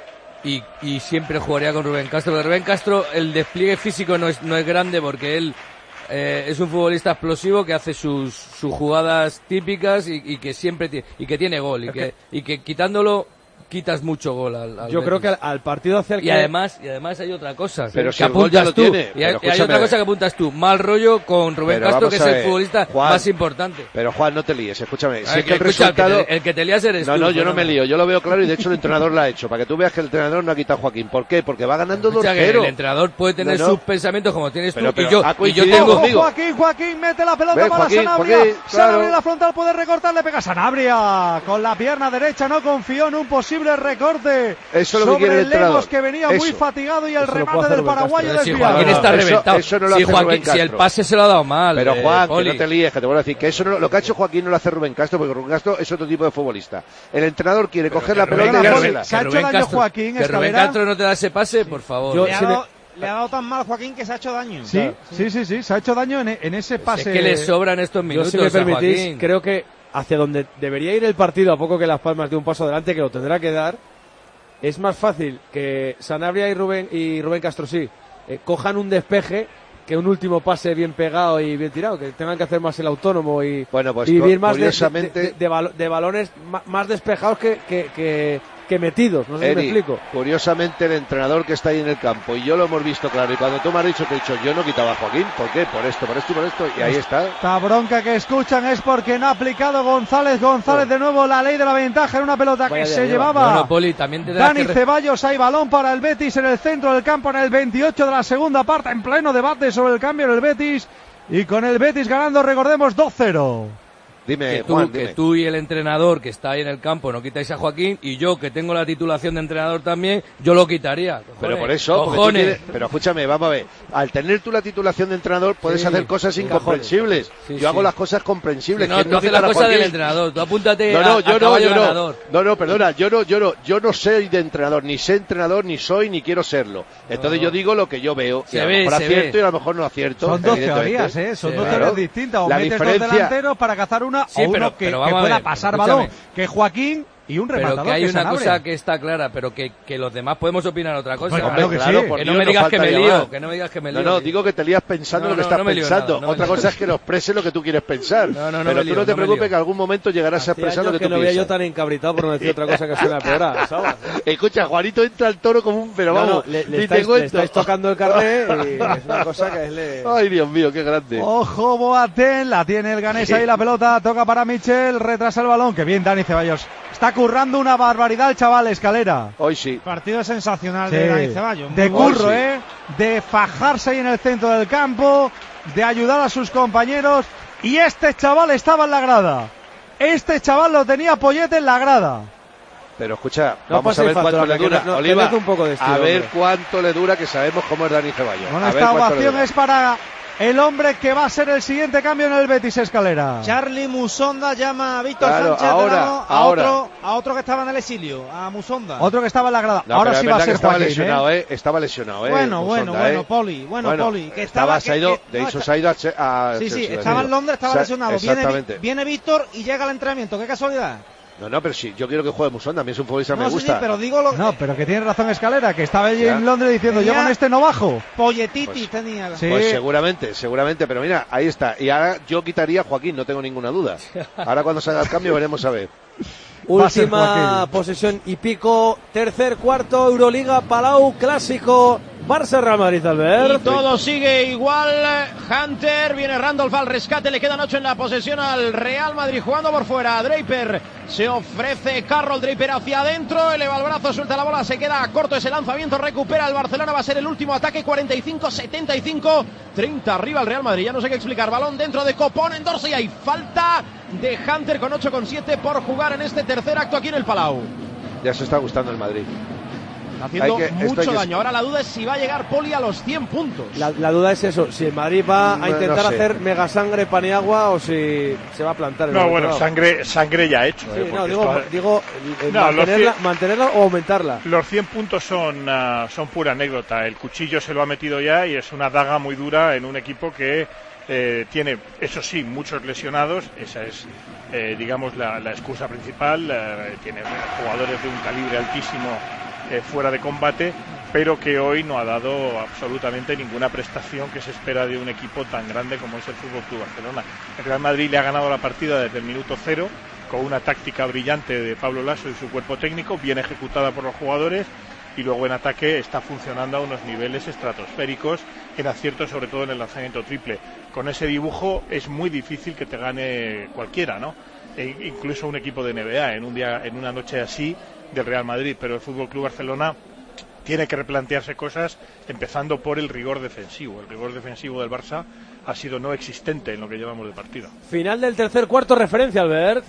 y siempre jugaría con Rubén Castro. Porque Rubén Castro, el despliegue físico no es grande porque él es un futbolista explosivo que hace sus jugadas típicas y que siempre tiene gol y que quitándolo quitas mucho gol al yo creo que al partido hacia el y además hay otra cosa pero que si apuntas tú tiene, y hay otra cosa que apuntas tú, mal rollo con Rubén Castro, que es el futbolista Juan, más importante. Pero Juan, no te líes, escúchame, si es que el resultado el que te lías eres tú. No, yo no me lío, yo lo veo claro y de hecho el entrenador lo ha hecho, para que tú veas que el entrenador no ha quitado a Joaquín. ¿Por qué? Porque va ganando 2-0. El entrenador puede tener sus pensamientos como tienes tú y yo tengo Joaquín mete la pelota para Sanabria. Sanabria en la frontal puede recortar, le pega Sanabria con la pierna derecha, no confió en un posible recorte eso es lo que quiere el Lemos, que venía muy fatigado, y el remate del paraguayo desviado. Joaquín está reventado. Eso no lo hace Rubén Castro. Si el pase se lo ha dado mal. Pero Juan, que no te líes, que te vuelvo a decir que eso no, lo que ha hecho Joaquín no lo hace Rubén Castro, porque Rubén Castro es otro tipo de futbolista. El entrenador quiere coger la pelota y dársela. Se ha hecho daño Joaquín. Que Rubén Castro no te da ese pase, por favor. Le ha dado tan mal Joaquín que se ha hecho daño. Sí, se ha hecho daño en ese pase. Es que le sobran estos minutos. Yo, si me permitís, creo que hacia donde debería ir el partido, a poco que Las Palmas dé un paso adelante, que lo tendrá que dar, es más fácil que Sanabria y Rubén Castro cojan un despeje que un último pase bien pegado y bien tirado, que tengan que hacer más el autónomo y ir más de balones más despejados que metidos, no sé si me explico. Curiosamente el entrenador que está ahí en el campo, y yo lo hemos visto claro, y cuando tú me has dicho, te he dicho, yo no quitaba a Joaquín, ¿por qué? Por esto, y ahí está. Esta bronca que escuchan es porque no ha aplicado González de nuevo la ley de la ventaja en una pelota que se llevaba. Bueno, Poli, también te Dani Ceballos, hay balón para el Betis en el centro del campo en el 28 de la segunda parte, en pleno debate sobre el cambio en el Betis, y con el Betis ganando, recordemos, 2-0. Dime, que Juan, dime. tú y el entrenador que está ahí en el campo no quitáis a Joaquín, y yo, que tengo la titulación de entrenador también, yo lo quitaría. Cojones, pero por eso, cojones. Pero escúchame, vamos a ver. Al tener tú la titulación de entrenador, puedes hacer cosas incomprensibles. Yo hago las cosas comprensibles. No, tú haces las cosas del entrenador. Tú apúntate perdona. Yo no soy de entrenador, ni sé entrenador, ni soy, ni quiero serlo. Entonces yo digo lo que yo veo. Y a lo mejor acierto y a lo mejor no acierto. Son dos teorías, Son dos teorías distintas. O metes dos delanteros para cazar una, o uno que pueda pasar balón, que es Joaquín, y un rematador. Pero que hay que una cosa que está clara, pero que los demás podemos opinar otra cosa. Claro que sí. Que no me digas que me lío, que no me digas que me lío. No, digo que te lías pensando lo que estás pensando. Otra cosa es que lo expreses lo que tú quieres pensar. Pero tú no te preocupes, que en algún momento llegarás a expresar lo que tú piensas. Que no veía yo tan encabritado por no decir otra cosa que suena peor, ¿sabes? Escucha, Juanito entra al toro como un pero vamos. Le estáis tocando el carnet y es una cosa que es Ay, Dios mío, qué grande. Ojo, Boateng, la tiene el ganés ahí la pelota, toca para Michel, retrasa el balón, que bien Dani Ceballos. Está currando una barbaridad el chaval, Escalera. Hoy sí. Partido sensacional de Dani Ceballos. De curro, de fajarse ahí en el centro del campo, de ayudar a sus compañeros. Y este chaval estaba en la grada. Este chaval lo tenía Poyete en la grada. Pero escucha, vamos a ver cuánto le dura. Oliva, a ver cuánto le dura, que sabemos cómo es Dani Ceballos. Bueno, esta ovación es para el hombre que va a ser el siguiente cambio en el Betis, Escalera. Charlie Musonda llama a Víctor Sánchez a otro que estaba en el exilio, a Musonda. Otro que estaba en la grada. Ahora sí va a ser estaba lesionado, Estaba lesionado, Bueno, Poli, que se ha ido a Sí, estaba en Londres, estaba lesionado. Viene Víctor y llega al entrenamiento. Qué casualidad. No, pero sí, yo quiero que juegue Musonda, a mí es un futbolista que me gusta. Sí, pero digo lo que... No, pero que tiene razón Escalera, que estaba allí en Londres diciendo, yo con este no bajo. Polletitis tenía. Sí. Pues seguramente, pero mira, ahí está. Y ahora yo quitaría a Joaquín, no tengo ninguna duda. Ahora cuando salga el cambio veremos a ver. Última posesión y pico, tercer cuarto, Euroliga, Palau, clásico, Barça Real Madrid, Albert. Y todo sigue igual. Hunter, viene Randolph al rescate, le quedan 8 en la posesión al Real Madrid, jugando por fuera. Draper se ofrece, Carroll, Draper hacia adentro, eleva el brazo, suelta la bola, se queda corto ese lanzamiento, recupera el Barcelona, va a ser el último ataque, 45-75, 30 arriba el Real Madrid, ya no sé qué explicar. Balón dentro de Copón, en Dorsey, hay falta de Hunter con 8,7 por jugar en este tercer acto aquí en el Palau. Ya se está gustando el Madrid. Haciendo mucho daño. Ahora la duda es si va a llegar Poli a los 100 puntos. La duda es eso, si el Madrid va a intentar hacer mega sangre Paniagua o si se va a plantar. Sangre ya hecho. Sí, digo mantenerla o aumentarla. Los 100 puntos son pura anécdota. El cuchillo se lo ha metido ya y es una daga muy dura en un equipo que tiene, eso sí, muchos lesionados. Esa es, digamos, la excusa principal. Tiene jugadores de un calibre altísimo fuera de combate, pero que hoy no ha dado absolutamente ninguna prestación que se espera de un equipo tan grande como es el Fútbol Club Barcelona. El Real Madrid le ha ganado la partida desde el minuto 0 con una táctica brillante de Pablo Lasso y su cuerpo técnico, bien ejecutada por los jugadores, y luego en ataque está funcionando a unos niveles estratosféricos en acierto, sobre todo en el lanzamiento triple. Con ese dibujo es muy difícil que te gane cualquiera, ¿no? Incluso un equipo de NBA en una noche así del Real Madrid, pero el Fútbol Club Barcelona tiene que replantearse cosas, empezando por el rigor defensivo. El rigor defensivo del Barça ha sido no existente en lo que llevamos de partido. Final del tercer cuarto, referencia, Albert.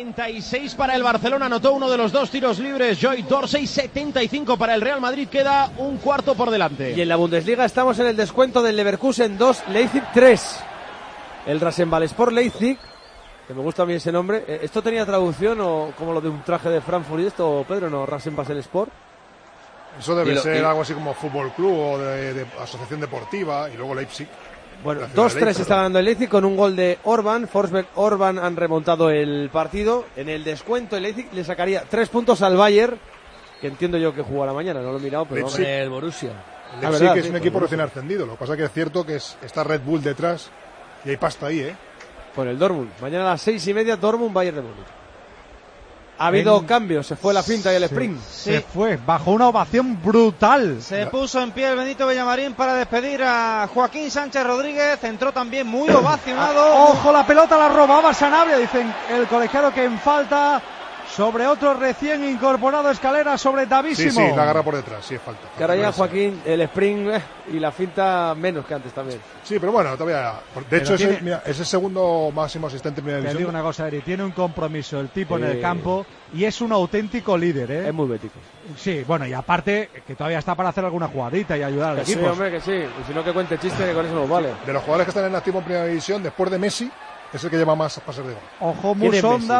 46 para el Barcelona, anotó uno de los dos tiros libres Joy Dorsey, 75 para el Real Madrid, queda un cuarto por delante. Y en la Bundesliga estamos en el descuento del Leverkusen 2, Leipzig 3. El Rasenballsport Leipzig, que me gusta a mí ese nombre. ¿Esto tenía traducción o como lo de un traje de Frankfurt y esto, Pedro, no? Rasenballsport. Eso debe ser algo así como Fútbol Club o de Asociación Deportiva, y luego Leipzig. Bueno, 2-3 está ganando el Leipzig con un gol de Orban. Forsberg, Orban han remontado el partido. En el descuento el Leipzig le sacaría 3 puntos al Bayern, que entiendo yo que jugará mañana, no lo he mirado, pero Leipzig, el Borussia. El Leipzig es un equipo recién ascendido, lo que pasa que es cierto que está Red Bull detrás y hay pasta ahí, Por el Dortmund. Mañana a las 6:30, Dortmund, Bayern de Múnich. Ha habido cambios, se fue la finta y el sprint. Se fue, bajo una ovación brutal. Se puso en pie el Benito Villamarín para despedir a Joaquín Sánchez Rodríguez. Entró también muy ovacionado. Ojo, la pelota la robaba Sanabria, dicen el colegiado que en falta sobre otro recién incorporado. Escalera sobre David Sí, Simón. sí, la agarra por detrás, sí es falta. Que ahora ya, Joaquín, el sprint y la finta menos que antes también. Sí, pero bueno, todavía. De hecho, es el segundo máximo asistente en primera Te división. digo una cosa, Eri, tiene un compromiso el tipo en el Sí. campo y es un auténtico líder, ¿eh? Es muy bético. Sí, bueno, y aparte que todavía está para hacer alguna jugadita y ayudar al Que sí, equipo. hombre, que sí. Y si no, que cuente chiste, que con eso nos vale. De los jugadores que están en activo en primera división, después de Messi, es el que lleva más pases de gol. Ojo, ¿Quién es Musonda,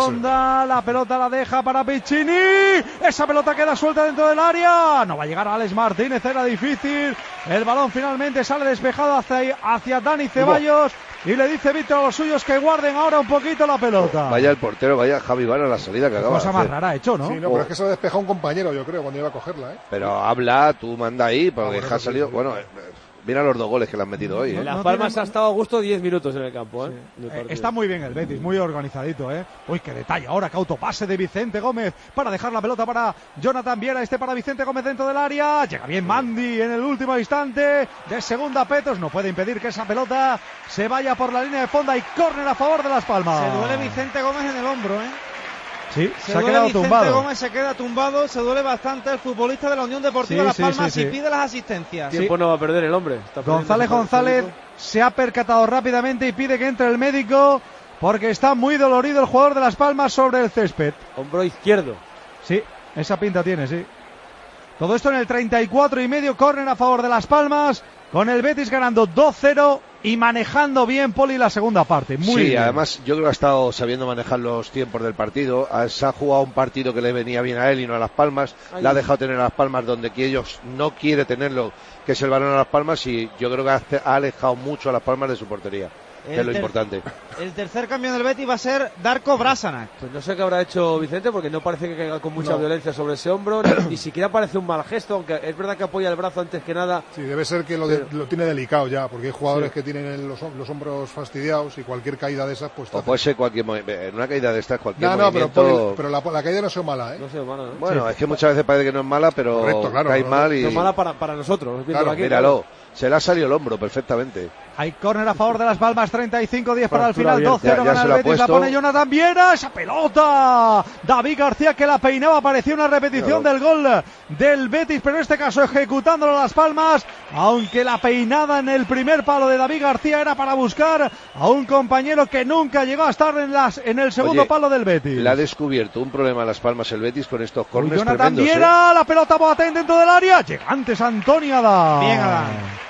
la pelota la deja para Piccini, esa pelota queda suelta dentro del área, no va a llegar a Alex Martínez, era difícil, el balón finalmente sale despejado hacia Dani Ceballos y le dice Víctor a los suyos que guarden ahora un poquito la pelota. Vaya el portero, vaya Javi Vara la salida que acaba de Cosa hacer. más rara ha hecho, ¿no? Sí, no, pero es que se lo ha despejado un compañero, yo creo, cuando iba a cogerla, ¿eh? Pero habla, tú manda ahí, porque bueno, ha sí, salido... sí. Bueno, mira los 2 goles que le han metido hoy, ¿eh? En Las No Palmas tiene- ha estado a gusto 10 minutos en el campo, ¿eh? Del partido. Está muy bien el Betis, muy organizadito, ¿eh? Uy, qué detalle ahora, que autopase de Vicente Gómez para dejar la pelota para Jonathan Viera, para Vicente Gómez dentro del área, llega bien Mandy en el último instante, de segunda Petros, no puede impedir que esa pelota se vaya por la línea de fondo y córner a favor de Las Palmas. Se duele Vicente Gómez en el hombro, ¿eh? Sí, Se se ha duele quedado Vicente tumbado. Gómez, se queda tumbado, se duele bastante el futbolista de la Unión Deportiva Sí, Las sí, Palmas sí, sí. y pide las asistencias. Tiempo no va a perder el hombre. Está González perdiendo su se ha percatado rápidamente y pide que entre el médico porque está muy dolorido el jugador de Las Palmas sobre el césped. hombro izquierdo. Sí, esa pinta tiene, sí. Todo esto en el 34,5, córner a favor de Las Palmas, con el Betis ganando 2-0 y manejando bien Poli la segunda parte. Muy sí, bien. además yo creo que ha estado sabiendo manejar los tiempos del partido. Se ha jugado un partido que le venía bien a él y no a Las Palmas. Ay. Le ha dejado tener a Las Palmas donde que ellos no quiere tenerlo, que es el balón a Las Palmas, y yo creo que ha alejado mucho a Las Palmas de su portería, que es lo importante. El tercer cambio del Betis va a ser Darko Brasanac. Pues no sé qué habrá hecho Vicente, porque no parece que caiga con mucha violencia sobre ese hombro, ni siquiera parece un mal gesto, aunque es verdad que apoya el brazo antes que nada. Sí, debe ser que lo tiene delicado ya, porque hay jugadores que tienen los hombros fastidiados y cualquier caída de esas, pues... O puede ser cualquier en una caída de estas, cualquier No, movimiento... pero la caída no es mala, ¿eh? No sé, mala, ¿no? Bueno, es que muchas veces parece que no es mala, pero Correcto, claro, cae mal y... No es mala para nosotros. viéndolo Claro, aquí, Míralo, se le ha salido el hombro perfectamente. Hay córner a favor de Las Palmas, 35-10 para el Fractura final, 2-0 abierta. Ya gana se el la ha Betis, la puesto. pone Jonathan Viera, esa pelota, David García que la peinaba, parecía una repetición del gol del Betis, pero en este caso ejecutándolo Las Palmas, aunque la peinada en el primer palo de David García era para buscar a un compañero que nunca llegó a estar en el segundo Oye, palo del Betis. Le ha descubierto un problema a Las Palmas el Betis con estos Uy, córneres Jonathan tremendos, Viera, la pelota Boateng dentro del área, llega antes Antonio Adán. Bien, Adán.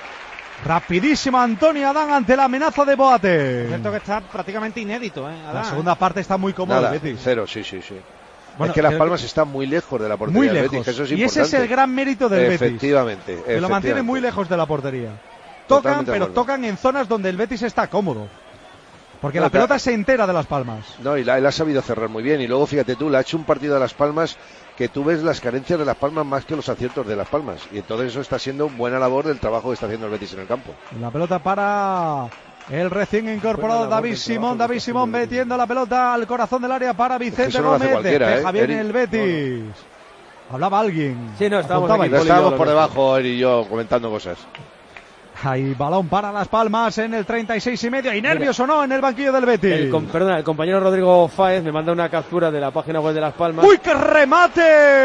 Rapidísimo Antonio Adán ante la amenaza de Boateng. Cierto que está prácticamente inédito, ¿eh? La Adán, segunda parte está muy cómodo Nada, el Betis. cero, sí. Bueno, es que Las creo Palmas está muy lejos de la portería muy del lejos. Betis, que eso es y importante. ese es el gran mérito del Betis. Efectivamente. Que lo mantiene muy lejos de la portería. Tocan, Totalmente de pero acuerdo. tocan en zonas donde el Betis está cómodo. Porque No, la pelota claro. se entera de Las Palmas. No, y él ha sabido cerrar muy bien. Y luego, fíjate tú, le ha hecho un partido a Las Palmas que tú ves las carencias de Las Palmas más que los aciertos de Las Palmas. Y entonces eso está siendo buena labor del trabajo que está haciendo el Betis en el campo. La pelota para el recién incorporado Buena labor David del Simón. trabajo que David está Simón haciendo el Betis. metiendo la pelota al corazón del área para Vicente eso no lo hace Gómez. cualquiera, Despeja bien Eric. el Betis. Hablaba alguien. Sí, no, estábamos Apuntaba aquí. yo. No estábamos lo por nuestro. debajo, él y yo, comentando cosas. Hay balón para Las Palmas en el 36,5. ¿Hay nervios o no en el banquillo del Betis? El compañero Rodrigo Fáez me manda una captura de la página web de Las Palmas. ¡Uy, qué remate!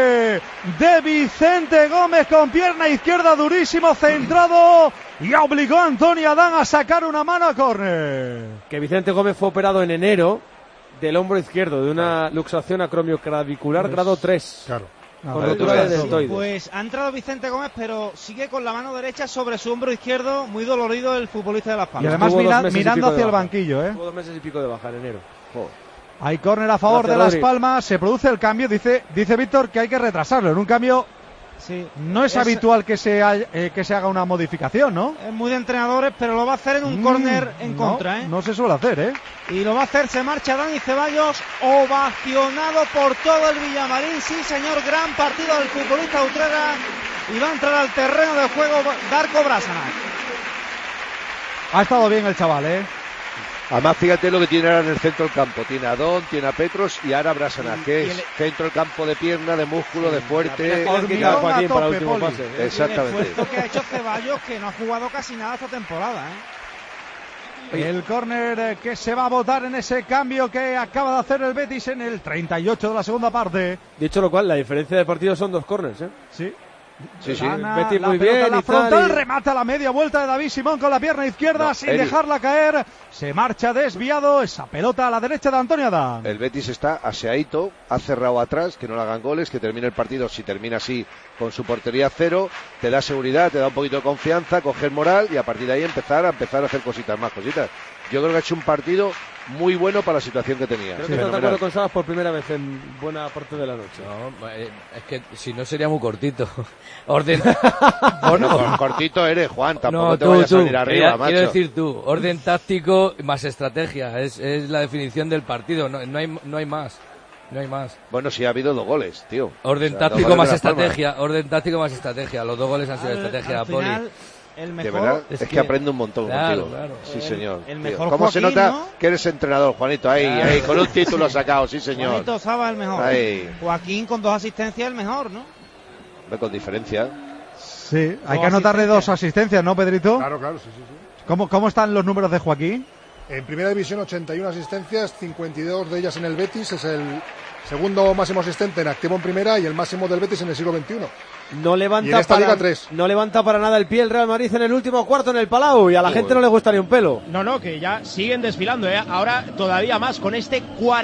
De Vicente Gómez con pierna izquierda durísimo, centrado. Y obligó a Antonio Adán a sacar una mano a córner. Que Vicente Gómez fue operado en enero del hombro izquierdo, de una luxación acromioclavicular grado 3. Claro. Con rotura de deltoides. Pues ha entrado Vicente Gómez, pero sigue con la mano derecha sobre su hombro izquierdo, muy dolorido el futbolista de Las Y Palmas. además Tuvo 2 meses y mirando pico de hacia el baja. banquillo, ¿eh? Tuvo 2 meses y pico de baja en enero. Joder. Hay córner a favor Gracias, de Las Rodri. Palmas. Se produce el cambio. Dice Víctor que hay que retrasarlo. En un cambio Sí. no es habitual que se haga una modificación, ¿no? Es muy de entrenadores, pero lo va a hacer en un córner en no, contra, ¿eh? No se suele hacer, ¿eh? Y lo va a hacer, se marcha Dani Ceballos, ovacionado por todo el Villamarín. Sí, señor, gran partido del futbolista Utrera. Y va a entrar al terreno de juego Darko Brasanac. Ha estado bien el chaval, ¿eh? Además, fíjate lo que tiene ahora en el centro del campo. Tiene a Don, tiene a Petros y ahora Brasanac, que es centro del campo de pierna, de músculo, de fuerte. Hormigón a Joaquín para el tope, último Poli. pase. Exactamente. El esfuerzo que ha hecho Ceballos, que no ha jugado casi nada esta temporada, ¿eh? El córner que se va a votar en ese cambio que acaba de hacer el Betis en el 38 de la segunda parte. Dicho lo cual, la diferencia de partido son 2 córners, ¿eh? Sí. Sí. Betis muy bien. La frontal remata la media vuelta de David Simón con la pierna izquierda sin dejarla caer. Se marcha desviado esa pelota a la derecha de Antonio Adán. El Betis está aseadito, ha cerrado atrás, que no le hagan goles, que termine el partido, si termina así, con su portería 0, te da seguridad, te da un poquito de confianza, coger moral y a partir de ahí empezar a hacer cositas. Yo creo que ha hecho un partido muy bueno para la situación que tenía. Creo que estás de acuerdo con Sabas por primera vez en buena parte de la noche. No, es que si no sería muy cortito. Bueno, cortito eres, Juan, tampoco te vayas a salir arriba, macho. Quiero decir tú, orden táctico más estrategia, es la definición del partido, no hay más. No hay más. Bueno, sí ha habido 2 goles, tío. Orden táctico más estrategia, los 2 goles han sido estrategia, Poli. El mejor, de verdad, es que aprende un montón contigo. Claro. Sí, señor. El mejor ¿Cómo Joaquín, se nota, ¿no? que eres entrenador, Juanito? Ahí, con un título sacado, sí, señor. Juanito Saba el mejor. Ahí. Joaquín con 2 asistencias el mejor, ¿no? Con diferencia. Sí, hay que anotarle 2 asistencias, ¿no, Pedrito? Claro, sí. ¿Cómo están los números de Joaquín? En primera división 81 asistencias, 52 de ellas en el Betis, es el segundo máximo asistente en activo en primera y el máximo del Betis en el siglo XXI. No levanta, y en esta Liga 3. No levanta para nada el pie el Real Madrid en el último cuarto en el Palau y a la gente no le gusta ni un pelo. No, que ya siguen desfilando, ¿eh? Ahora todavía más con este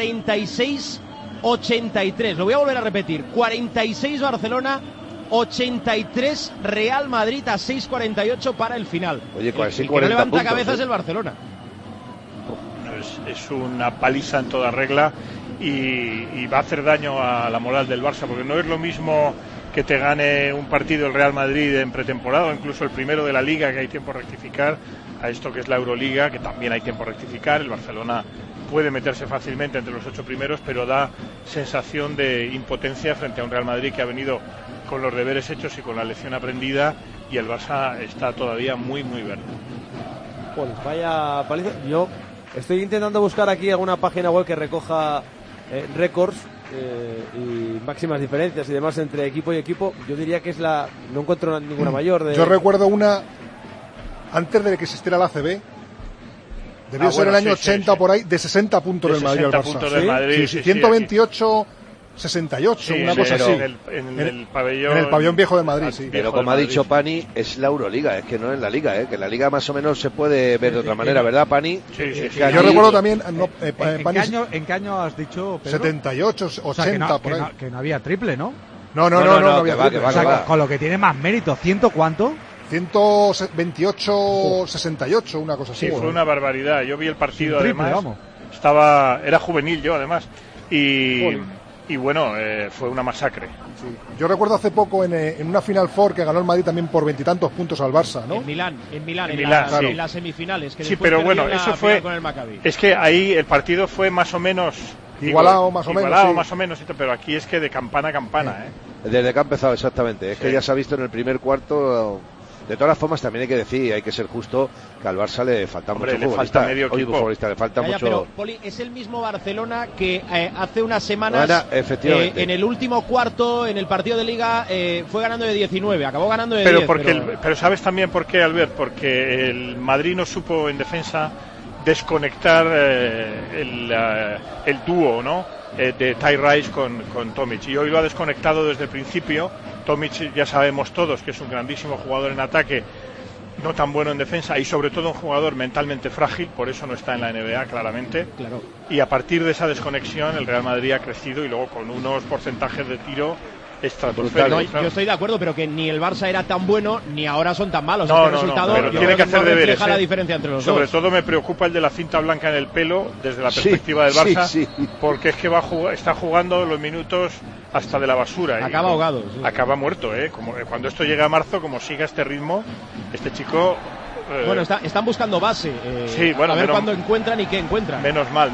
46-83. Lo voy a volver a repetir. 46 Barcelona, 83 Real Madrid a 6:48 para el final. Oye, el que 40 no levanta puntos, cabeza es el Barcelona. Es una paliza en toda regla y va a hacer daño a la moral del Barça, porque no es lo mismo que te gane un partido el Real Madrid en pretemporada, o incluso el primero de la Liga, que hay tiempo a rectificar, a esto que es la Euroliga, que también hay tiempo a rectificar. El Barcelona puede meterse fácilmente entre los 8 primeros, pero da sensación de impotencia frente a un Real Madrid que ha venido con los deberes hechos y con la lección aprendida, y el Barça está todavía muy, muy verde. Pues vaya paliza. Yo estoy intentando buscar aquí alguna página web que recoja récords y máximas diferencias y demás entre equipo y equipo. Yo diría que no encuentro ninguna mayor. Yo recuerdo una antes de que existiera la ACB. Debió ser el año 80 por ahí, de 60 puntos del Madrid al Barça. Sí, 128, 68, una cosa así. En el pabellón viejo de Madrid, sí. Pero como ha dicho Pani, es la Euroliga, es que no es la Liga, que la Liga más o menos se puede ver de otra manera, ¿verdad, Pani? Sí. Yo recuerdo también... ¿En qué año has dicho, Pedro? 78, 80, por ahí. Que no había triple, ¿no? No había triple. O sea, con lo que tiene más mérito, ¿100 cuánto? 128, 68, una cosa así. Sí, fue una barbaridad. Yo vi el partido, triple, además. Era juvenil yo, además. Y bueno, fue una masacre. Sí. Yo recuerdo hace poco en una Final Four que ganó el Madrid también por 20 y tantos puntos al Barça, ¿no? En Milán, sí. en las semifinales. Que sí, pero bueno, eso fue... Con el Maccabi. Es que ahí el partido fue más o menos... Igualado más o menos, pero aquí es que de campana a campana, Desde que ha empezado, exactamente. Es que ya se ha visto en el primer cuarto. De todas las formas, también hay que decir, hay que ser justo, que al Barça le falta mucho futbolista. Le falta mucho. Pero, Poli, es el mismo Barcelona que hace unas semanas, efectivamente, en el último cuarto, en el partido de Liga, fue ganando de 19, acabó ganando de pero 10. Pero ¿sabes también por qué, Albert? Porque el Madrid no supo en defensa desconectar el dúo, ¿no? De Ty Rice con Tomic, y hoy lo ha desconectado desde el principio. Tomic ya sabemos todos que es un grandísimo jugador en ataque, no tan bueno en defensa, y sobre todo un jugador mentalmente frágil, por eso no está en la NBA claramente. Claro. Y a partir de esa desconexión el Real Madrid ha crecido, y luego con unos porcentajes de tiro estratosféricos. Yo estoy de acuerdo, pero que ni el Barça era tan bueno ni ahora son tan malos. No, este resultado pero tiene que hacer deberes. La diferencia entre los sobre dos. todo me preocupa el de la cinta blanca en el pelo desde la perspectiva del Barça, porque es que está jugando los minutos hasta de la basura. Acaba ahogado. Sí. Acaba muerto, como cuando esto llega a marzo, como siga este ritmo, este chico... Bueno, están buscando base. A ver cuándo encuentran y qué encuentran. Menos mal.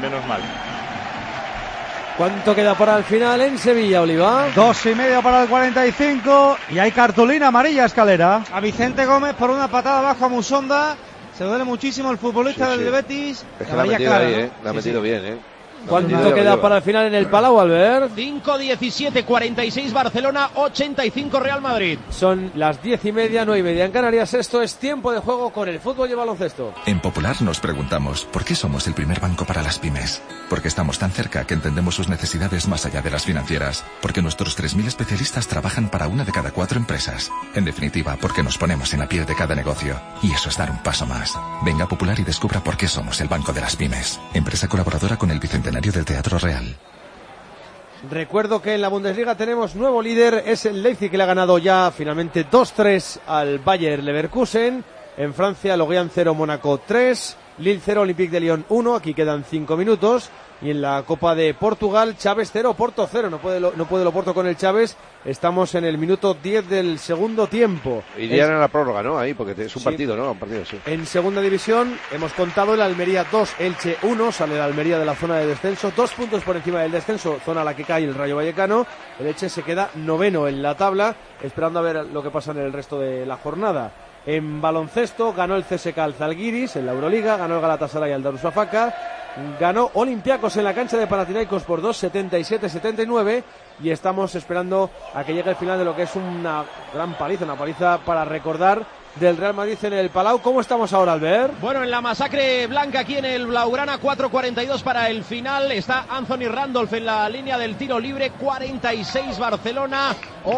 ¿Cuánto queda para el final en Sevilla, Oliva? 2:30 para el 45 y hay cartulina amarilla, Escalera. A Vicente Gómez por una patada abajo a Musonda. Se duele muchísimo el futbolista del Betis. Es que la ha metido ahí, la ha metido bien, ¿Cuánto queda para el final en el Palau, Albert? 5-17, 46 Barcelona, 85 Real Madrid. Son las 10:30, 9:30 en Canarias. Esto es Tiempo de Juego con el fútbol y el baloncesto. En Popular nos preguntamos ¿por qué somos el primer banco para las pymes? Porque estamos tan cerca que entendemos sus necesidades más allá de las financieras. Porque nuestros 3.000 especialistas trabajan para 1 de cada 4 empresas. En definitiva, porque nos ponemos en la piel de cada negocio. Y eso es dar un paso más. Venga a Popular y descubra por qué somos el banco de las pymes. Empresa colaboradora con el Bicentenario del Teatro Real. Recuerdo que en la Bundesliga tenemos nuevo líder, es el Leipzig, que le ha ganado ya finalmente 2-3 al Bayer Leverkusen. En Francia, Lorient 0, Mónaco 3, Lille 0, Olympique de Lyon 1, aquí quedan 5 minutos. Y en la Copa de Portugal, Chaves 0, Porto 0, no puede el Oporto con el Chaves. Estamos en el minuto 10 del segundo tiempo. Irían a la prórroga, ¿no? Ahí, porque es un partido, ¿no? Un partido, sí. En segunda división hemos contado el Almería 2, Elche 1, sale el Almería de la zona de descenso, 2 puntos por encima del descenso, zona a la que cae el Rayo Vallecano. El Elche se queda noveno en la tabla, esperando a ver lo que pasa en el resto de la jornada. En baloncesto ganó el CSKA al Zalgiris en la Euroliga, ganó el Galatasaray al Darussafaka, ganó Olympiacos en la cancha de Panathinaikos por 2, 77-79, y estamos esperando a que llegue el final de lo que es una gran paliza, una paliza para recordar del Real Madrid en el Palau. ¿Cómo estamos ahora, Albert? Bueno, en la masacre blanca aquí en el Blaugrana, 4:42 para el final. Está Anthony Randolph en la línea del tiro libre, 46 Barcelona,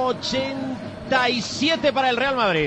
87 para el Real Madrid.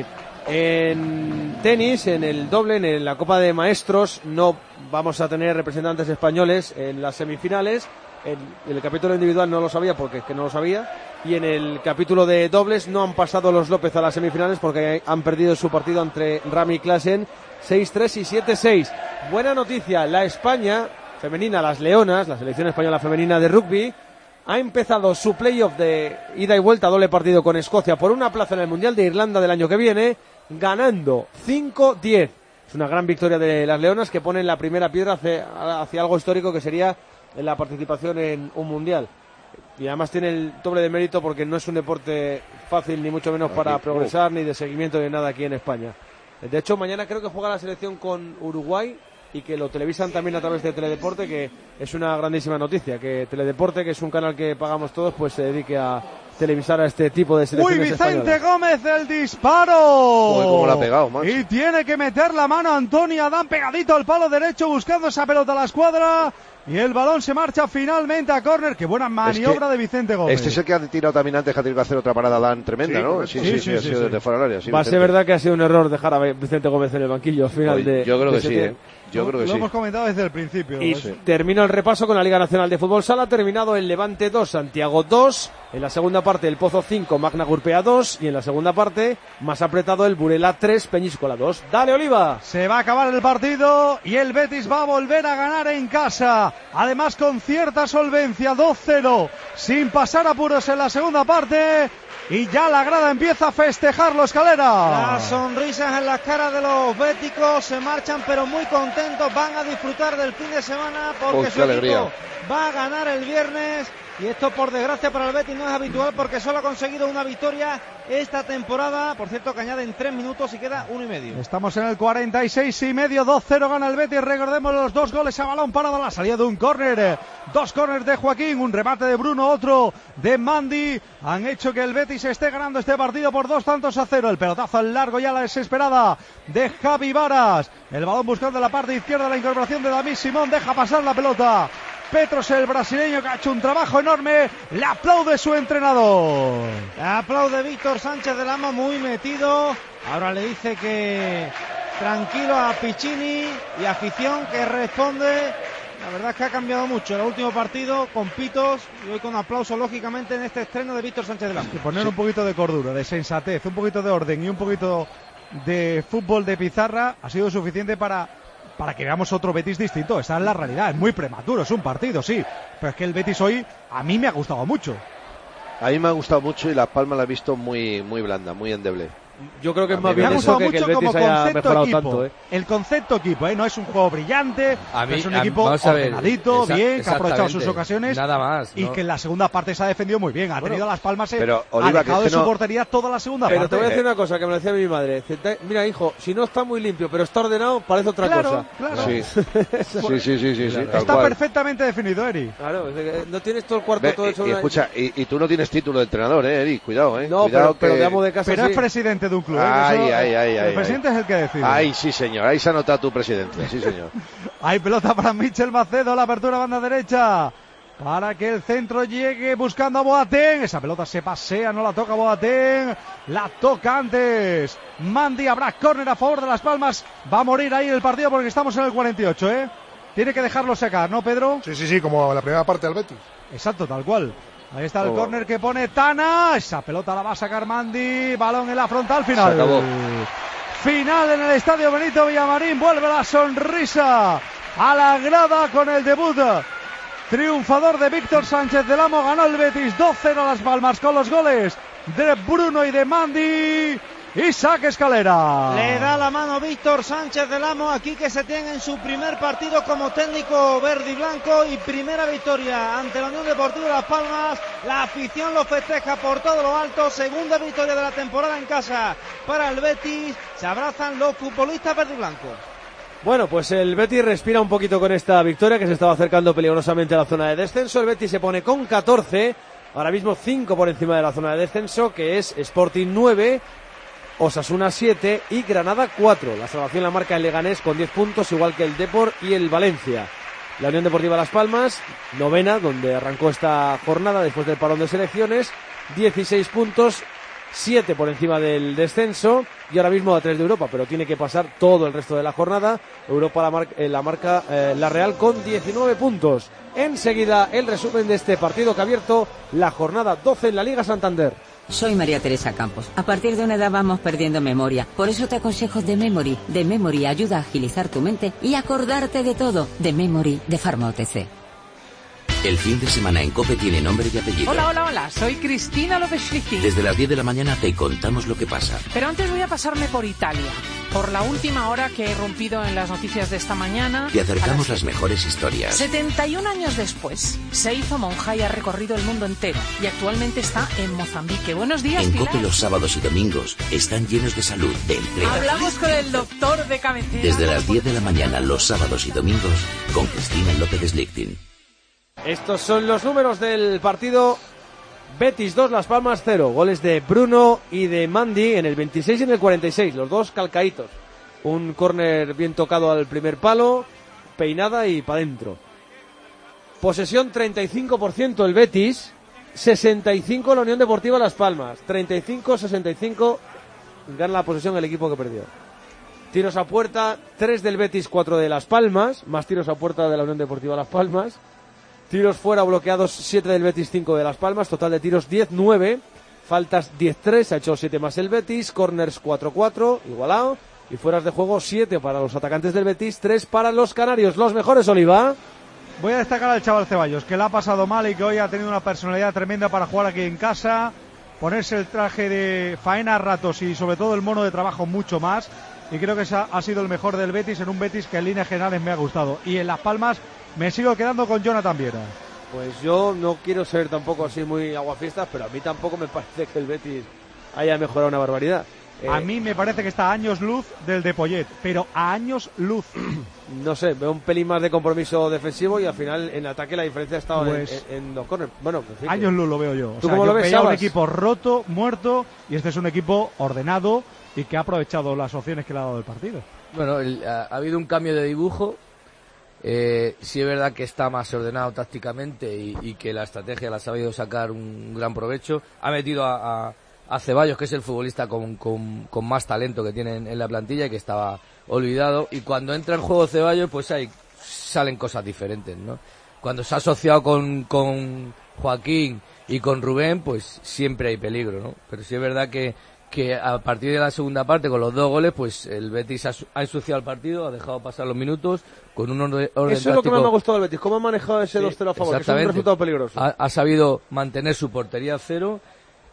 En tenis, en el doble, en la Copa de Maestros, no vamos a tener representantes españoles en las semifinales. En el capítulo individual no lo sabía porque es que no lo sabía. Y en el capítulo de dobles no han pasado los López a las semifinales porque han perdido su partido entre Rami Klassen 6-3 y 7-6. Buena noticia, la España femenina, las Leonas, la selección española femenina de rugby, ha empezado su playoff de ida y vuelta, doble partido con Escocia por una plaza en el Mundial de Irlanda del año que viene, ganando 5-10. Es una gran victoria de las Leonas que ponen la primera piedra hacia algo histórico que sería la participación en un Mundial. Y además tiene el doble de mérito porque no es un deporte fácil, ni mucho menos para progresar, ni de seguimiento ni nada aquí en España. De hecho, mañana creo que juega la selección con Uruguay y que lo televisan también a través de Teledeporte, que es una grandísima noticia, que Teledeporte, que es un canal que pagamos todos, pues se dedique a televisar a este tipo de selecciones Vicente españolas. Gómez, el disparo. Joder, cómo la ha pegado, macho. Y tiene que meter la mano Antonio Adán pegadito al palo derecho buscando esa pelota a la escuadra. Y el balón se marcha finalmente a córner. Qué buena maniobra de Vicente Gómez. Este es el que ha tirado también antes, que ha tenido que hacer otra parada Adán tremenda, ¿no? Sí, ha sido desde fuera del área. Sí, va a ser verdad que ha sido un error dejar a Vicente Gómez en el banquillo al final de... Yo creo que sí, Yo creo que lo sí. hemos comentado desde el principio. Y termino el repaso con la Liga Nacional de Fútbol Sala. Ha terminado el Levante 2, Santiago 2. En la segunda parte el Pozo 5, Magna Gurpea 2. Y en la segunda parte, más apretado, el Burela 3, Peñíscola 2. ¡Dale, Oliva! Se va a acabar el partido y el Betis va a volver a ganar en casa. Además con cierta solvencia, 2-0, sin pasar apuros en la segunda parte. Y ya la grada empieza a festejarlo, Escalera. Las sonrisas en las caras de los béticos, se marchan pero muy contentos, van a disfrutar del fin de semana porque su equipo va a ganar el viernes. Y esto, por desgracia para el Betis, no es habitual porque solo ha conseguido una victoria esta temporada. Por cierto, que añaden 3 minutos y queda 1,5. Estamos en el 46,5, 2-0 gana el Betis. Recordemos los 2 goles a balón parado, la salida de un córner. 2 córners de Joaquín, un remate de Bruno, otro de Mandy. Han hecho que el Betis esté ganando este partido por 2-0. El pelotazo al largo ya la desesperada de Javi Varas. El balón buscando la parte izquierda, la incorporación de David Simón. Deja pasar la pelota Petros, el brasileño, que ha hecho un trabajo enorme. Le aplaude su entrenador. Le aplaude Víctor Sánchez del Amo, muy metido. Ahora le dice que tranquilo a Piccini y afición que responde. La verdad es que ha cambiado mucho el último partido con pitos y hoy con aplauso, lógicamente, en este estreno de Víctor Sánchez del Amo. Y poner un poquito de cordura, de sensatez, un poquito de orden y un poquito de fútbol de pizarra ha sido suficiente para que veamos otro Betis distinto. Esa es la realidad, es muy prematuro, es un partido, sí, pero es que el Betis hoy a mí me ha gustado mucho. A mí me ha gustado mucho y Las Palmas la he visto muy, muy blanda, muy endeble. yo creo que es más bien eso que el Betis haya mejorado tanto. El concepto equipo, no es un juego brillante, es un equipo ordenadito, bien, que ha aprovechado sus ocasiones. Nada más. Y que en la segunda parte se ha defendido muy bien. Ha tenido Las Palmas, pero, Oliva, ha dejado de su portería toda la segunda parte. Pero te voy a decir una cosa que me lo decía mi madre. Mira, hijo, si no está muy limpio, pero está ordenado, parece otra cosa. Claro. Sí. Está perfectamente definido, Eri. Claro, no tienes todo el cuarto todo eso. Y escucha, y tú no tienes título de entrenador, Eri, cuidado, No, cuidado pero de amo de casa Pero sí. es presidente de un club. El presidente es el que decide. Ay, sí, señor, ahí se ha notado tu presidencia, sí, señor. Hay pelota para Michel Macedo, la apertura banda derecha. Para que el centro llegue buscando a Boateng. Esa pelota se pasea, no la toca Boateng. La toca antes Mandy. Habrá córner a favor de Las Palmas. Va a morir ahí el partido porque estamos en el 48, Tiene que dejarlo sacar, ¿no, Pedro? Sí, como la primera parte del Betis. Exacto, tal cual. Ahí está el córner que pone Tana. Esa pelota la va a sacar Mandy. Balón en la frontal final. Se acabó. Final en el estadio Benito Villamarín. Vuelve la sonrisa a la grada con el debut triunfador de Víctor Sánchez del Amo. Ganó el Betis 2-0 a Las Palmas con los goles de Bruno y de Mandy. Isaac Escalera. Le da la mano Víctor Sánchez del Amo aquí que se tiene en su primer partido como técnico verde y blanco y primera victoria ante la Unión Deportiva Las Palmas. La afición lo festeja por todo lo alto. Segunda victoria de la temporada en casa para el Betis. Se abrazan los futbolistas verde y blanco. Bueno, pues el Betis respira un poquito con esta victoria que se estaba acercando peligrosamente a la zona de descenso. El Betis se pone con 14, ahora mismo 5 por encima de la zona de descenso, que es Sporting 9, Osasuna 7 y Granada 4. La salvación la marca el Leganés con 10 puntos, igual que el Depor y el Valencia. La Unión Deportiva Las Palmas, novena, donde arrancó esta jornada después del parón de selecciones, 16 puntos, 7 por encima del descenso y ahora mismo a 3 de Europa, pero tiene que pasar todo el resto de la jornada. Europa la marca la Real con 19 puntos. Enseguida el resumen de este partido que ha abierto la jornada 12 en la Liga Santander. Soy María Teresa Campos. A partir de una edad vamos perdiendo memoria. Por eso te aconsejo The Memory. The Memory ayuda a agilizar tu mente y acordarte de todo. The Memory de Pharma OTC. El fin de semana en COPE tiene nombre y apellido. Hola, soy Cristina López Schlichting. Desde las 10 de la mañana te contamos lo que pasa. Pero antes voy a pasarme por Italia, por la última hora que he irrumpido en las noticias de esta mañana. Te acercamos las mejores historias. 71 años después, se hizo monja y ha recorrido el mundo entero. Y actualmente está en Mozambique. Buenos días, En Pilar. COPE los sábados y domingos están llenos de salud, de entrega. Hablamos con el doctor de cabecera. Desde las 10 de la mañana los sábados y domingos con Cristina López Schlichting. Estos son los números del partido. Betis 2, Las Palmas 0. Goles de Bruno y de Mandy en el 26 y en el 46. Los dos calcaditos. Un córner bien tocado al primer palo, peinada y para adentro. Posesión 35% el Betis, 65% la Unión Deportiva Las Palmas. 35-65 gana la posesión el equipo que perdió. Tiros a puerta, 3 del Betis, 4 de Las Palmas. Más tiros a puerta de la Unión Deportiva Las Palmas. Tiros fuera bloqueados, 7 del Betis, 5 de Las Palmas. Total de tiros 10-9. Faltas 10-3, ha hecho 7 más el Betis. Corners 4-4, igualado. Y fueras de juego 7 para los atacantes del Betis, 3 para los canarios. Los mejores, Oliva. Voy a destacar al chaval Ceballos, que la ha pasado mal y que hoy ha tenido una personalidad tremenda para jugar aquí en casa. Ponerse el traje de faena a ratos y sobre todo el mono de trabajo mucho más. Y creo que ese ha sido el mejor del Betis, en un Betis que en líneas generales me ha gustado. Y en Las Palmas me sigo quedando con Jonathan Viera. Pues yo no quiero ser tampoco así muy aguafiestas, pero a mí tampoco me parece que el Betis haya mejorado una barbaridad. A mí me parece que está a años luz del de Poyet, pero a años luz. No sé, veo un pelín más de compromiso defensivo y al final en ataque la diferencia ha estado Pues, en los corners. Bueno, en fin, años luz lo veo yo. ¿Tú cómo lo ves, veía un Sabas? equipo roto, muerto, y este es un equipo ordenado y que ha aprovechado las opciones que le ha dado el partido. Bueno, ha habido un cambio de dibujo. Sí es verdad que está más ordenado tácticamente y que la estrategia la ha sabido sacar un gran provecho. Ha metido a Ceballos, que es el futbolista con más talento que tiene en la plantilla y que estaba olvidado. Y cuando entra en juego Ceballos, pues salen cosas diferentes, ¿no? Cuando se ha asociado con Joaquín y con Rubén, pues siempre hay peligro, ¿no? Pero sí es verdad que a partir de la segunda parte, con los 2 goles, pues el Betis ha ensuciado el partido, ha dejado pasar los minutos con un orden eso es lo que más me ha gustado del Betis, cómo ha manejado ese 2-0 a favor, que es un resultado peligroso. Ha sabido mantener su portería a cero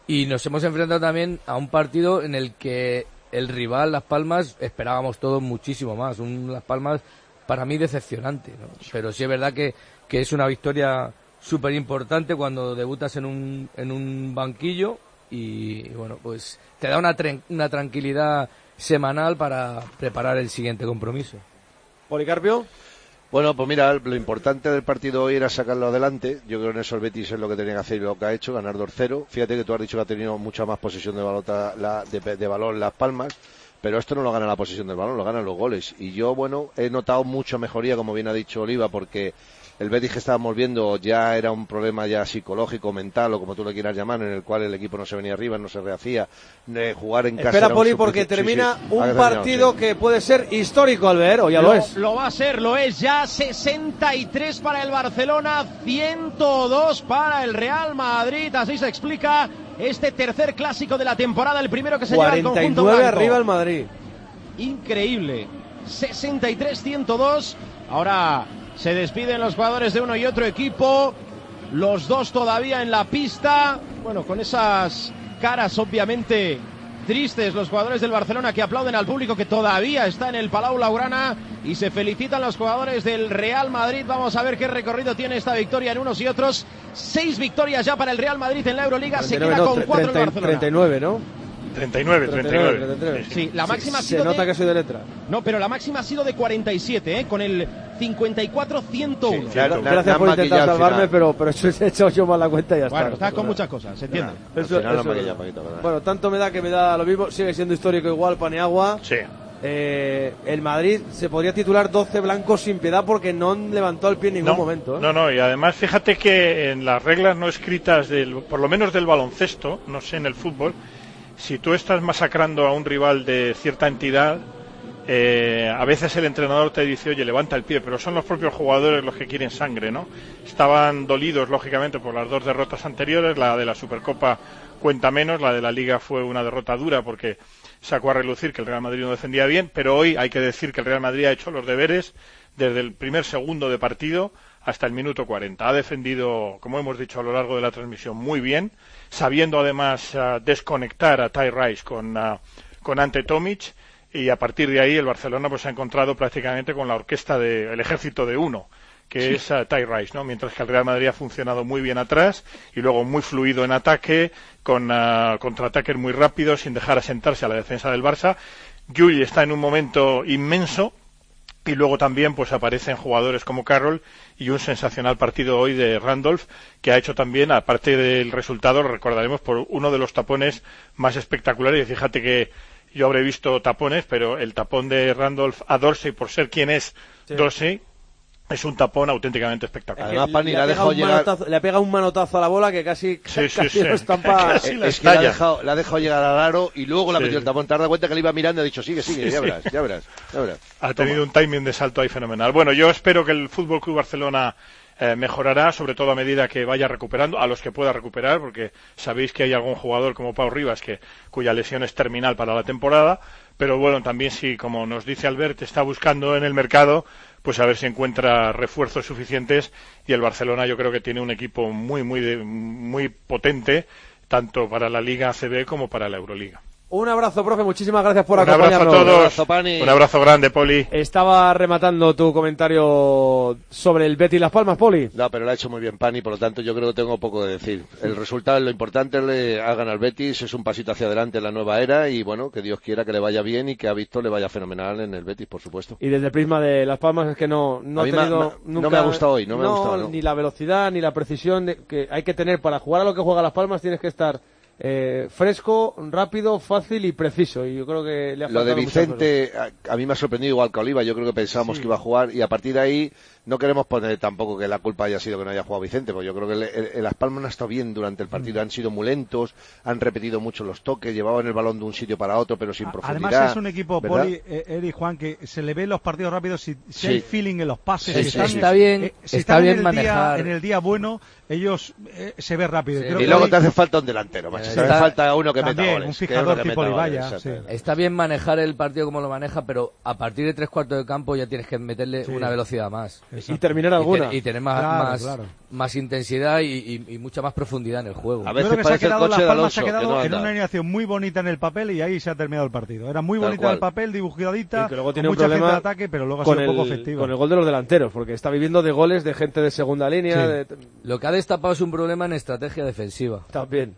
Y nos hemos enfrentado también a un partido en el que el rival, Las Palmas, esperábamos todos muchísimo más. Un Las Palmas, para mí, decepcionante, ¿no? Pero sí es verdad que es una victoria súper importante cuando debutas en un banquillo y bueno, pues te da una tranquilidad semanal para preparar el siguiente compromiso. Policarpio. Bueno, pues mira, lo importante del partido hoy era sacarlo adelante. Yo creo que en eso el Betis es lo que tenía que hacer y lo que ha hecho, ganar 2-0. Fíjate que tú has dicho que ha tenido mucha más posesión de balón Las Palmas, pero esto no lo gana la posesión del balón, lo ganan los goles. Y yo, bueno, he notado mucha mejoría, como bien ha dicho Oliva, porque el Betis que estábamos viendo ya era un problema ya psicológico, mental, o como tú lo quieras llamar, en el cual el equipo no se venía arriba, no se rehacía, jugar en casa. Espera, Poli, porque termina un partido que puede ser histórico, Albert, o ya lo es. Lo va a ser, lo es ya. 63 para el Barcelona, 102 para el Real Madrid. Así se explica este tercer clásico de la temporada, el primero que se lleva el conjunto 49 blanco. arriba el Madrid. Increíble. 63-102. Ahora se despiden los jugadores de uno y otro equipo. Los dos todavía en la pista. Bueno, con esas caras obviamente tristes, los jugadores del Barcelona que aplauden al público que todavía está en el Palau Blaugrana, y se felicitan los jugadores del Real Madrid. Vamos a ver qué recorrido tiene esta victoria en unos y otros. 6 victorias ya para el Real Madrid en la Euroliga. 39, se queda con 4 el Barcelona. 39, ¿no? 39. Sí, la máxima ha sido se nota que soy de letra. No, pero la máxima ha sido de 47, con el 54-101. Sí, gracias por intentar salvarme, pero he hecho yo mal la cuenta y ya está. Bueno, está con muchas cosas, se entiende. Bueno, tanto me da que me da lo mismo. Sigue siendo histórico igual, Paniagua. Sí. El Madrid se podría titular 12 blancos sin piedad porque no levantó el pie en ningún momento. No, y además fíjate que en las reglas no escritas, por lo menos del baloncesto, no sé en el fútbol, si tú estás masacrando a un rival de cierta entidad, a veces el entrenador te dice, oye, levanta el pie, pero son los propios jugadores los que quieren sangre, ¿no? Estaban dolidos, lógicamente, por las 2 derrotas anteriores. La de la Supercopa cuenta menos, la de la Liga fue una derrota dura porque sacó a relucir que el Real Madrid no defendía bien, pero hoy hay que decir que el Real Madrid ha hecho los deberes desde el primer segundo de partido hasta el minuto 40. Ha defendido, como hemos dicho a lo largo de la transmisión, muy bien, sabiendo además desconectar a Ty Rice con Ante Tomic, y a partir de ahí el Barcelona pues se ha encontrado prácticamente con la orquesta del ejército de uno, que es Ty Rice, ¿no? Mientras que el Real Madrid ha funcionado muy bien atrás y luego muy fluido en ataque, con contraataques muy rápidos, sin dejar asentarse a la defensa del Barça. Llull está en un momento inmenso. Y luego también pues aparecen jugadores como Carroll y un sensacional partido hoy de Randolph, que ha hecho también, aparte del resultado, lo recordaremos por uno de los tapones más espectaculares. Y fíjate que yo habré visto tapones, pero el tapón de Randolph a Dorsey, por ser quien es Dorsey, es un tapón auténticamente espectacular. Además, Pani le ha pegado un manotazo a la bola que casi lo estampa. Casi es que la ha dejado llegar al aro y luego le ha metido el tapón. Te has dado cuenta que le iba mirando y ha dicho, sigue, ya verás. Ha tenido un timing de salto ahí fenomenal. Bueno, yo espero que el Fútbol Club Barcelona mejorará, sobre todo a medida que vaya recuperando, a los que pueda recuperar, porque sabéis que hay algún jugador como Pau Rivas cuya lesión es terminal para la temporada, pero bueno, también si, como nos dice Albert, está buscando en el mercado, pues a ver si encuentra refuerzos suficientes, y el Barcelona yo creo que tiene un equipo muy potente, tanto para la Liga ACB como para la Euroliga. Un abrazo, profe, muchísimas gracias por acompañarnos. Un abrazo a todos, un abrazo grande, Poli. Estaba rematando tu comentario sobre el Betis Las Palmas, Poli. No, pero lo ha hecho muy bien Pani, por lo tanto yo creo que tengo poco que decir. El resultado es lo importante, le hagan al Betis, es un pasito hacia adelante en la nueva era, y bueno, que Dios quiera que le vaya bien y que a Víctor le vaya fenomenal en el Betis, por supuesto. Y desde el prisma de Las Palmas es que no ha tenido nunca... No me ha gustado hoy, no me ha gustado. ¿No? Ni la velocidad, ni la precisión que hay que tener para jugar a lo que juega Las Palmas, tienes que estar... fresco, rápido, fácil y preciso, y yo creo que le ha faltado. Lo de Vicente a mí me ha sorprendido igual que a Oliva. Yo creo que pensábamos que iba a jugar, y a partir de ahí no queremos poner tampoco que la culpa haya sido que no haya jugado Vicente, porque yo creo que Las Palmas no ha estado bien durante el partido. Han sido muy lentos, han repetido mucho los toques, llevaban el balón de un sitio para otro pero sin profundidad. Además es un equipo, Poli, Eri, Juan, que se le ve en los partidos rápidos si hay feeling en los pases. Está bien manejar. En el día bueno ellos se ve rápido. Sí. Y luego te hace falta un delantero, macho. Te hace falta uno que meta goles. Un fijador tipo Olivaya. Está bien manejar el partido como lo maneja, pero a partir de 3/4 de campo ya tienes que meterle una velocidad más. Y terminar alguna. Y tener más más intensidad y mucha más profundidad en el juego. A veces creo que parece el coche de Alonso, se ha quedado que en no una anda. alineación muy bonita en el papel y ahí se ha terminado el partido. Era muy Tal bonita cual. en el papel, dibujadita, Y que luego tiene con un mucha gente problema de ataque, pero luego ha con sido poco el, efectiva. con el gol de los delanteros, porque está viviendo de goles de gente de segunda línea. Sí. Lo que ha destapado es un problema en estrategia defensiva. También.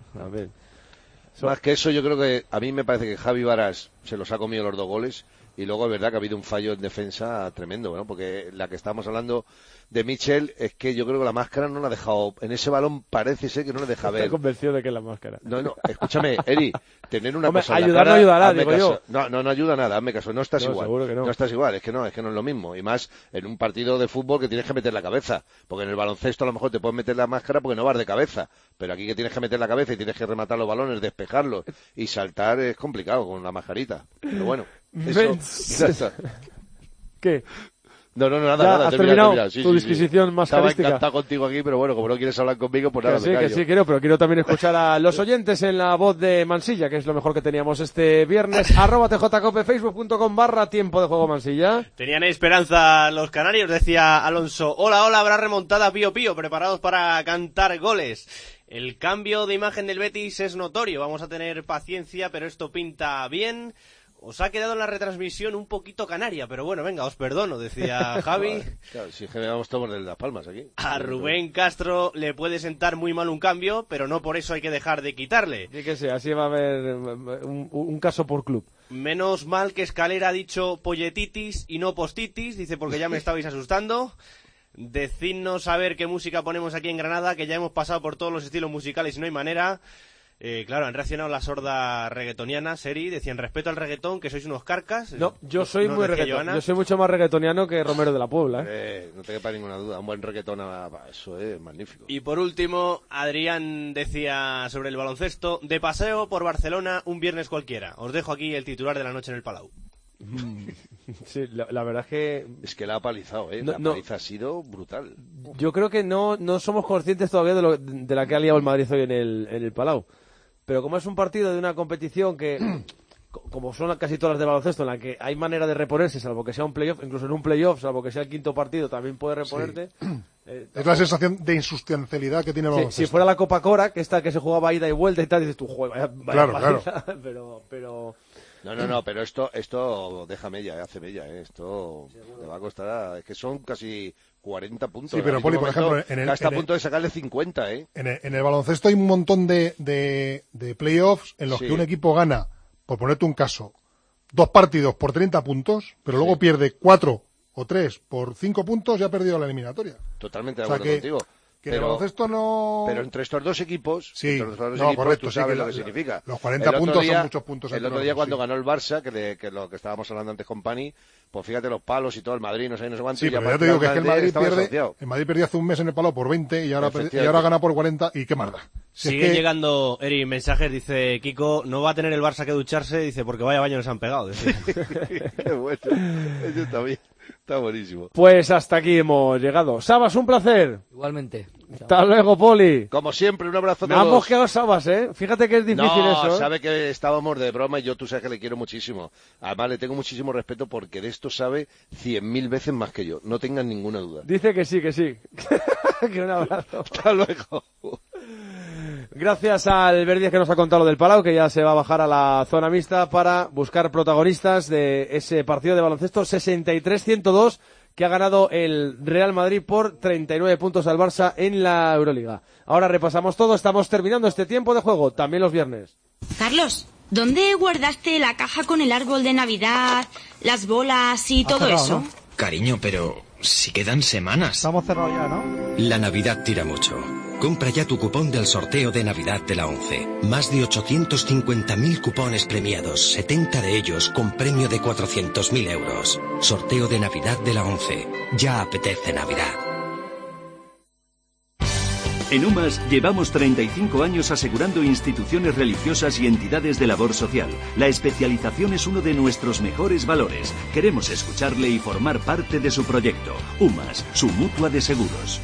Más que eso, yo creo que a mí me parece que Javi Varas se los ha comido los 2 goles y luego es verdad que ha habido un fallo en defensa tremendo, ¿no? Porque la que estábamos hablando de Michel es que yo creo que la máscara no la ha dejado, en ese balón parece ser que no le deja ver. Estoy convencido de que es la máscara. No, escúchame, Eri, tener una Hombre, cosa en la ayudar cara, no ayudará, hazme digo caso. yo. No ayuda nada, hazme caso, no estás No, igual. seguro que no. No estás igual, es que no es lo mismo. Y más en un partido de fútbol que tienes que meter la cabeza, porque en el baloncesto a lo mejor te puedes meter la máscara porque no vas de cabeza, pero aquí que tienes que meter la cabeza y tienes que rematar los balones, despejarlos y saltar es complicado con la mascarita. Pero bueno, eso... ya está. ¿Qué? No, nada, ¿Ya nada. has terminado Sí, tu disquisición mascarística? Estaba encantado contigo aquí, pero bueno, como no quieres hablar conmigo, pues nada, me callo. Que sí, quiero, pero quiero también escuchar a los oyentes en la voz de Mansilla, que es lo mejor que teníamos este viernes. @tjcope, facebook.com/tiempo de juego Mansilla. Tenían esperanza los canarios, decía Alonso. Hola, habrá remontada Pío Pío, preparados para cantar goles. El cambio de imagen del Betis es notorio, vamos a tener paciencia, pero esto pinta bien. Os ha quedado en la retransmisión un poquito canaria, pero bueno, venga, os perdono, decía Javi. Claro, si es que vamos todos de Las Palmas aquí. A Rubén Castro le puede sentar muy mal un cambio, pero no por eso hay que dejar de quitarle. Sí que sí, así va a haber un caso por club. Menos mal que Escalera ha dicho polletitis y no postitis, dice, porque ya me estabais asustando. Decidnos a ver qué música ponemos aquí en Granada, que ya hemos pasado por todos los estilos musicales y no hay manera. Claro, han reaccionado la sorda reggaetoniana, Seri, decían respeto al reggaetón, que sois unos carcas. No, yo soy muy reggaetón. Yo soy mucho más reggaetoniano que Romero de la Puebla. No te quepa ninguna duda, un buen reggaetón, eso es magnífico. Y por último, Adrián decía sobre el baloncesto, de paseo por Barcelona un viernes cualquiera. Os dejo aquí el titular de la noche en el Palau. Sí, la verdad es que... Es que la ha palizado, la paliza ha sido brutal. Yo creo que no somos conscientes todavía de la que ha liado el Madrid hoy en el Palau. Pero como es un partido de una competición que, como son casi todas las de baloncesto, en la que hay manera de reponerse, salvo que sea un playoff, incluso en un playoff, salvo que sea el quinto partido, también puedes reponerte. Sí. Es la sensación de insustancialidad que tiene el baloncesto. Si fuera la Copa Cora, que esta que se jugaba ida y vuelta y tal, dices tú, vaya claro. Pero... No, pero esto deja mella, hace mella, esto le va a costar, es que son casi 40 puntos. Sí, pero Poli, por ejemplo, está a punto de sacarle 50, En el baloncesto hay un montón de playoffs en los que un equipo gana, por ponerte un caso, 2 partidos por 30 puntos, pero luego pierde 4 o 3 por 5 puntos y ha perdido la eliminatoria. Totalmente de acuerdo contigo. Que en el baloncesto no... Pero entre estos dos equipos, correcto, tú sabes lo que significa. Los 40 puntos son muchos puntos. El otro día cuando ganó el Barça, que lo que estábamos hablando antes con Pani, pues fíjate los palos y todo, el Madrid, no sé cuánto. Sí, pero ya te digo que es que el Madrid perdió hace un mes en el Palau por 20 y ahora gana por 40 y qué más da. Sigue llegando, Eri, mensajes, dice Kiko, no va a tener el Barça que ducharse, dice, porque vaya baño nos han pegado. Qué bueno, eso está bien. Está buenísimo. Pues hasta aquí hemos llegado. Sabas, un placer. Igualmente. Hasta luego, Poli. Como siempre, un abrazo a todos. Me han mosqueado Sabas, ¿eh? Fíjate que es difícil eso. Sabe que estábamos de broma y yo, tú sabes que le quiero muchísimo. Además, le tengo muchísimo respeto porque de esto sabe 100.000 veces más que yo. No tengan ninguna duda. Dice que sí. Que un abrazo. Hasta luego. Gracias al Verdiez que nos ha contado lo del Palau, que ya se va a bajar a la zona mixta para buscar protagonistas de ese partido de baloncesto 63-102 que ha ganado el Real Madrid por 39 puntos al Barça en la Euroliga. Ahora repasamos todo, estamos terminando este tiempo de juego, también los viernes. Carlos, ¿dónde guardaste la caja con el árbol de Navidad, las bolas y todo eso? ¿No? Cariño, pero si quedan semanas. Estamos cerrados ya, ¿no? La Navidad tira mucho. Compra ya tu cupón del sorteo de Navidad de la ONCE. Más de 850.000 cupones premiados, 70 de ellos con premio de 400.000 euros. Sorteo de Navidad de la ONCE. Ya apetece Navidad. En UMAS llevamos 35 años asegurando instituciones religiosas y entidades de labor social. La especialización es uno de nuestros mejores valores. Queremos escucharle y formar parte de su proyecto. UMAS, su mutua de seguros.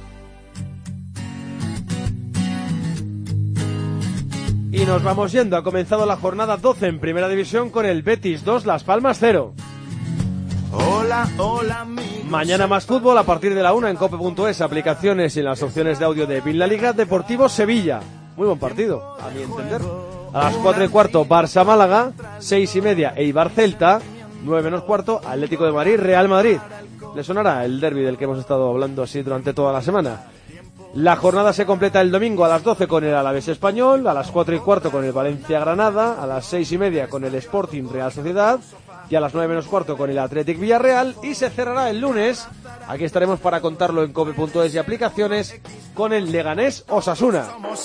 Y nos vamos yendo. Ha comenzado la jornada 12 en Primera División con el Betis 2, Las Palmas 0. Hola, hola amiga. Mañana más fútbol a partir de la 1 en cope.es, aplicaciones y en las opciones de audio de la Liga. Deportivo Sevilla, muy buen partido, a mi entender. A las 4:15 Barça-Málaga, 6:30 Eibar-Celta, 9:15 Atlético de Madrid, Real Madrid. Le sonará el derbi del que hemos estado hablando así durante toda la semana. La jornada se completa el domingo a las 12 con el Alavés Español, a las 4:15 con el Valencia-Granada, a las 6:30 con el Sporting Real Sociedad y a las 9:15 con el Athletic Villarreal, y se cerrará el lunes, aquí estaremos para contarlo en cope.es y aplicaciones, con el Leganés Osasuna.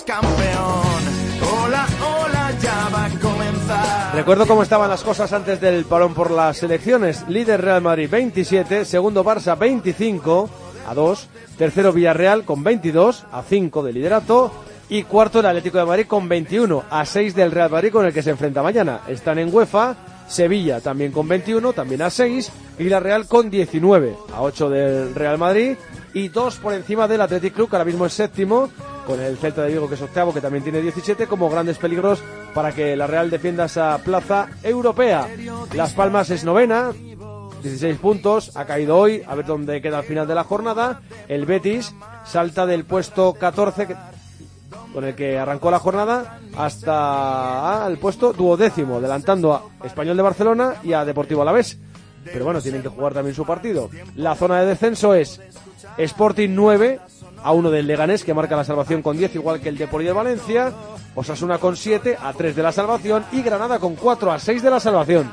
Recuerdo cómo estaban las cosas antes del parón por las elecciones. Líder Real Madrid 27, segundo Barça 25 a 2, tercero Villarreal con 22 a 5 de liderato y cuarto el Atlético de Madrid con 21 a 6 del Real Madrid, con el que se enfrenta mañana. Están en UEFA, Sevilla también con 21, también a 6, y la Real con 19 a 8 del Real Madrid y 2 por encima del Athletic Club, que ahora mismo es séptimo, con el Celta de Vigo, que es octavo, que también tiene 17, como grandes peligros para que la Real defienda esa plaza europea. Las Palmas es novena, 16 puntos, ha caído hoy, a ver dónde queda al final de la jornada. El Betis salta del puesto 14, con el que arrancó la jornada, hasta el puesto 12º, adelantando a Español de Barcelona y a Deportivo Alavés. Pero bueno, tienen que jugar también su partido. La zona de descenso es Sporting 9 a 1 del Leganés, que marca la salvación con 10, igual que el Deportivo de Valencia. Osasuna con 7 a 3 de la salvación y Granada con 4 a 6 de la salvación.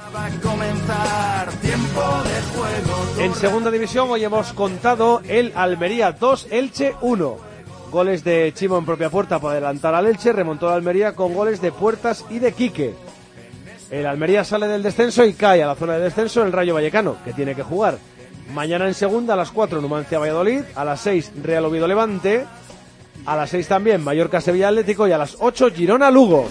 En segunda división hoy hemos contado el Almería 2, Elche 1. Goles de Chimo en propia puerta para adelantar al Elche, remontó la Almería con goles de Puertas y de Quique. El Almería sale del descenso y cae a la zona de descenso el Rayo Vallecano, que tiene que jugar. Mañana en segunda a las 4 Numancia Valladolid, a las 6 Real Oviedo Levante, a las 6 también Mallorca Sevilla Atlético y a las 8 Girona Lugo.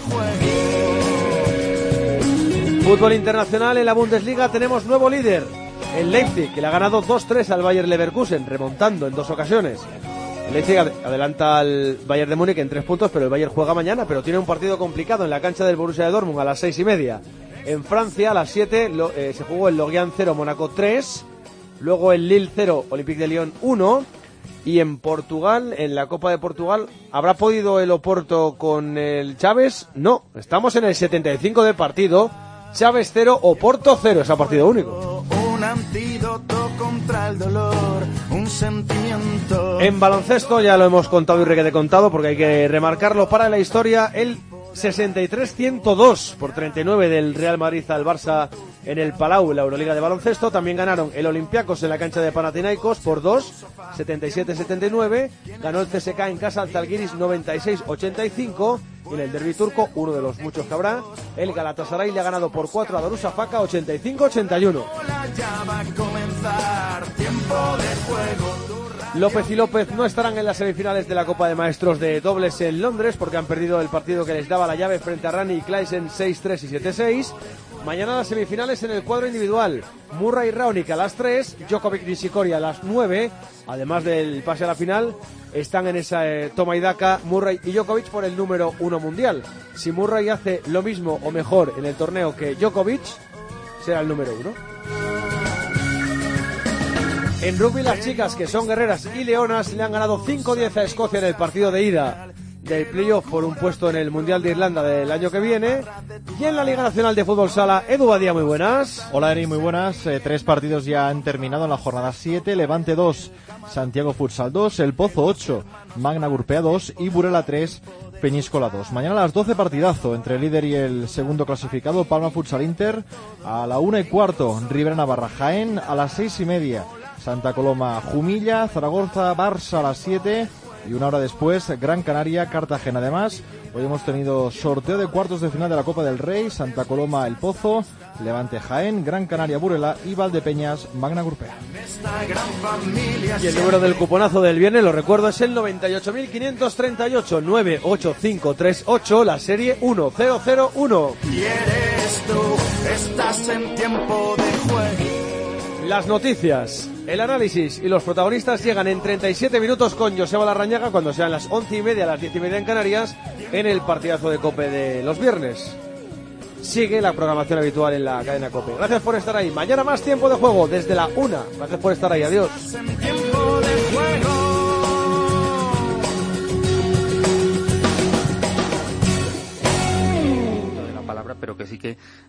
Fútbol internacional, en la Bundesliga tenemos nuevo líder, el Leipzig, que le ha ganado 2-3 al Bayer Leverkusen, remontando en 2 ocasiones. El Leipzig adelanta al Bayern de Múnich en 3 puntos, pero el Bayern juega mañana, pero tiene un partido complicado en la cancha del Borussia de Dortmund a las 6:30. En Francia a las 7 se jugó el Lorient 0, Mónaco 3, luego el Lille 0, Olympique de Lyon 1, y en Portugal, en la Copa de Portugal, ¿habrá podido el Oporto con el Chaves? No, estamos en el 75 de partido, Chaves 0, Oporto 0, es a partido único. Un antídoto contra el dolor, un sentimiento. En baloncesto ya lo hemos contado y requete contado, porque hay que remarcarlo para la historia, el 63-102 por 39 del Real Madrid al Barça en el Palau, en la Euroliga de baloncesto. También ganaron el Olympiacos en la cancha de Panathinaikos por 2, 77-79. Ganó el CSK en casa al Zalgiris 96-85. Y en el derbi turco, uno de los muchos que habrá, el Galatasaray le ha ganado por 4 a Darüşşafaka 85-81. López y López no estarán en las semifinales de la Copa de Maestros de dobles en Londres, porque han perdido el partido que les daba la llave frente a Rani y Claesen 6-3 y 7-6. Mañana las semifinales en el cuadro individual. Murray y Raonic a las 3, Djokovic y Nishikori a las 9. Además del pase a la final, están en esa toma y daca Murray y Djokovic por el número 1 mundial. Si Murray hace lo mismo o mejor en el torneo que Djokovic, será el número 1. En rugby, las chicas, que son guerreras y leonas, le han ganado 5-10 a Escocia en el partido de ida del playoff por un puesto en el Mundial de Irlanda del año que viene. Y en la Liga Nacional de Fútbol Sala, Edu Badía, muy buenas. Hola, Eri, muy buenas. 3 partidos ya han terminado en la jornada 7. Levante 2, Santiago Futsal 2, El Pozo 8, Magna Gurpea 2 y Burela 3, Peñíscola 2. Mañana a las 12, partidazo entre el líder y el segundo clasificado, Palma Futsal Inter. A la 1:15, Rivera Navarra Jaén. A las 6:30, Santa Coloma Jumilla, Zaragoza Barça a las 7 y una hora después Gran Canaria Cartagena. Además, hoy hemos tenido sorteo de cuartos de final de la Copa del Rey, Santa Coloma El Pozo, Levante Jaén, Gran Canaria Burela y Valdepeñas Magna Gurpea. Y el número del cuponazo del viernes, lo recuerdo, es el 98.538, 98538, la serie 1001. ¿Quieres tú? Estás en tiempo de juego. Las noticias, el análisis y los protagonistas llegan en 37 minutos con Joseba Larrañaga, cuando sean las 11:30, las 10:30 en Canarias, en el partidazo de COPE de los viernes. sigue la programación habitual en la cadena COPE. Gracias por estar ahí. Mañana más tiempo de juego desde la 1. Gracias por estar ahí. Adiós. Palabra, pero que sí que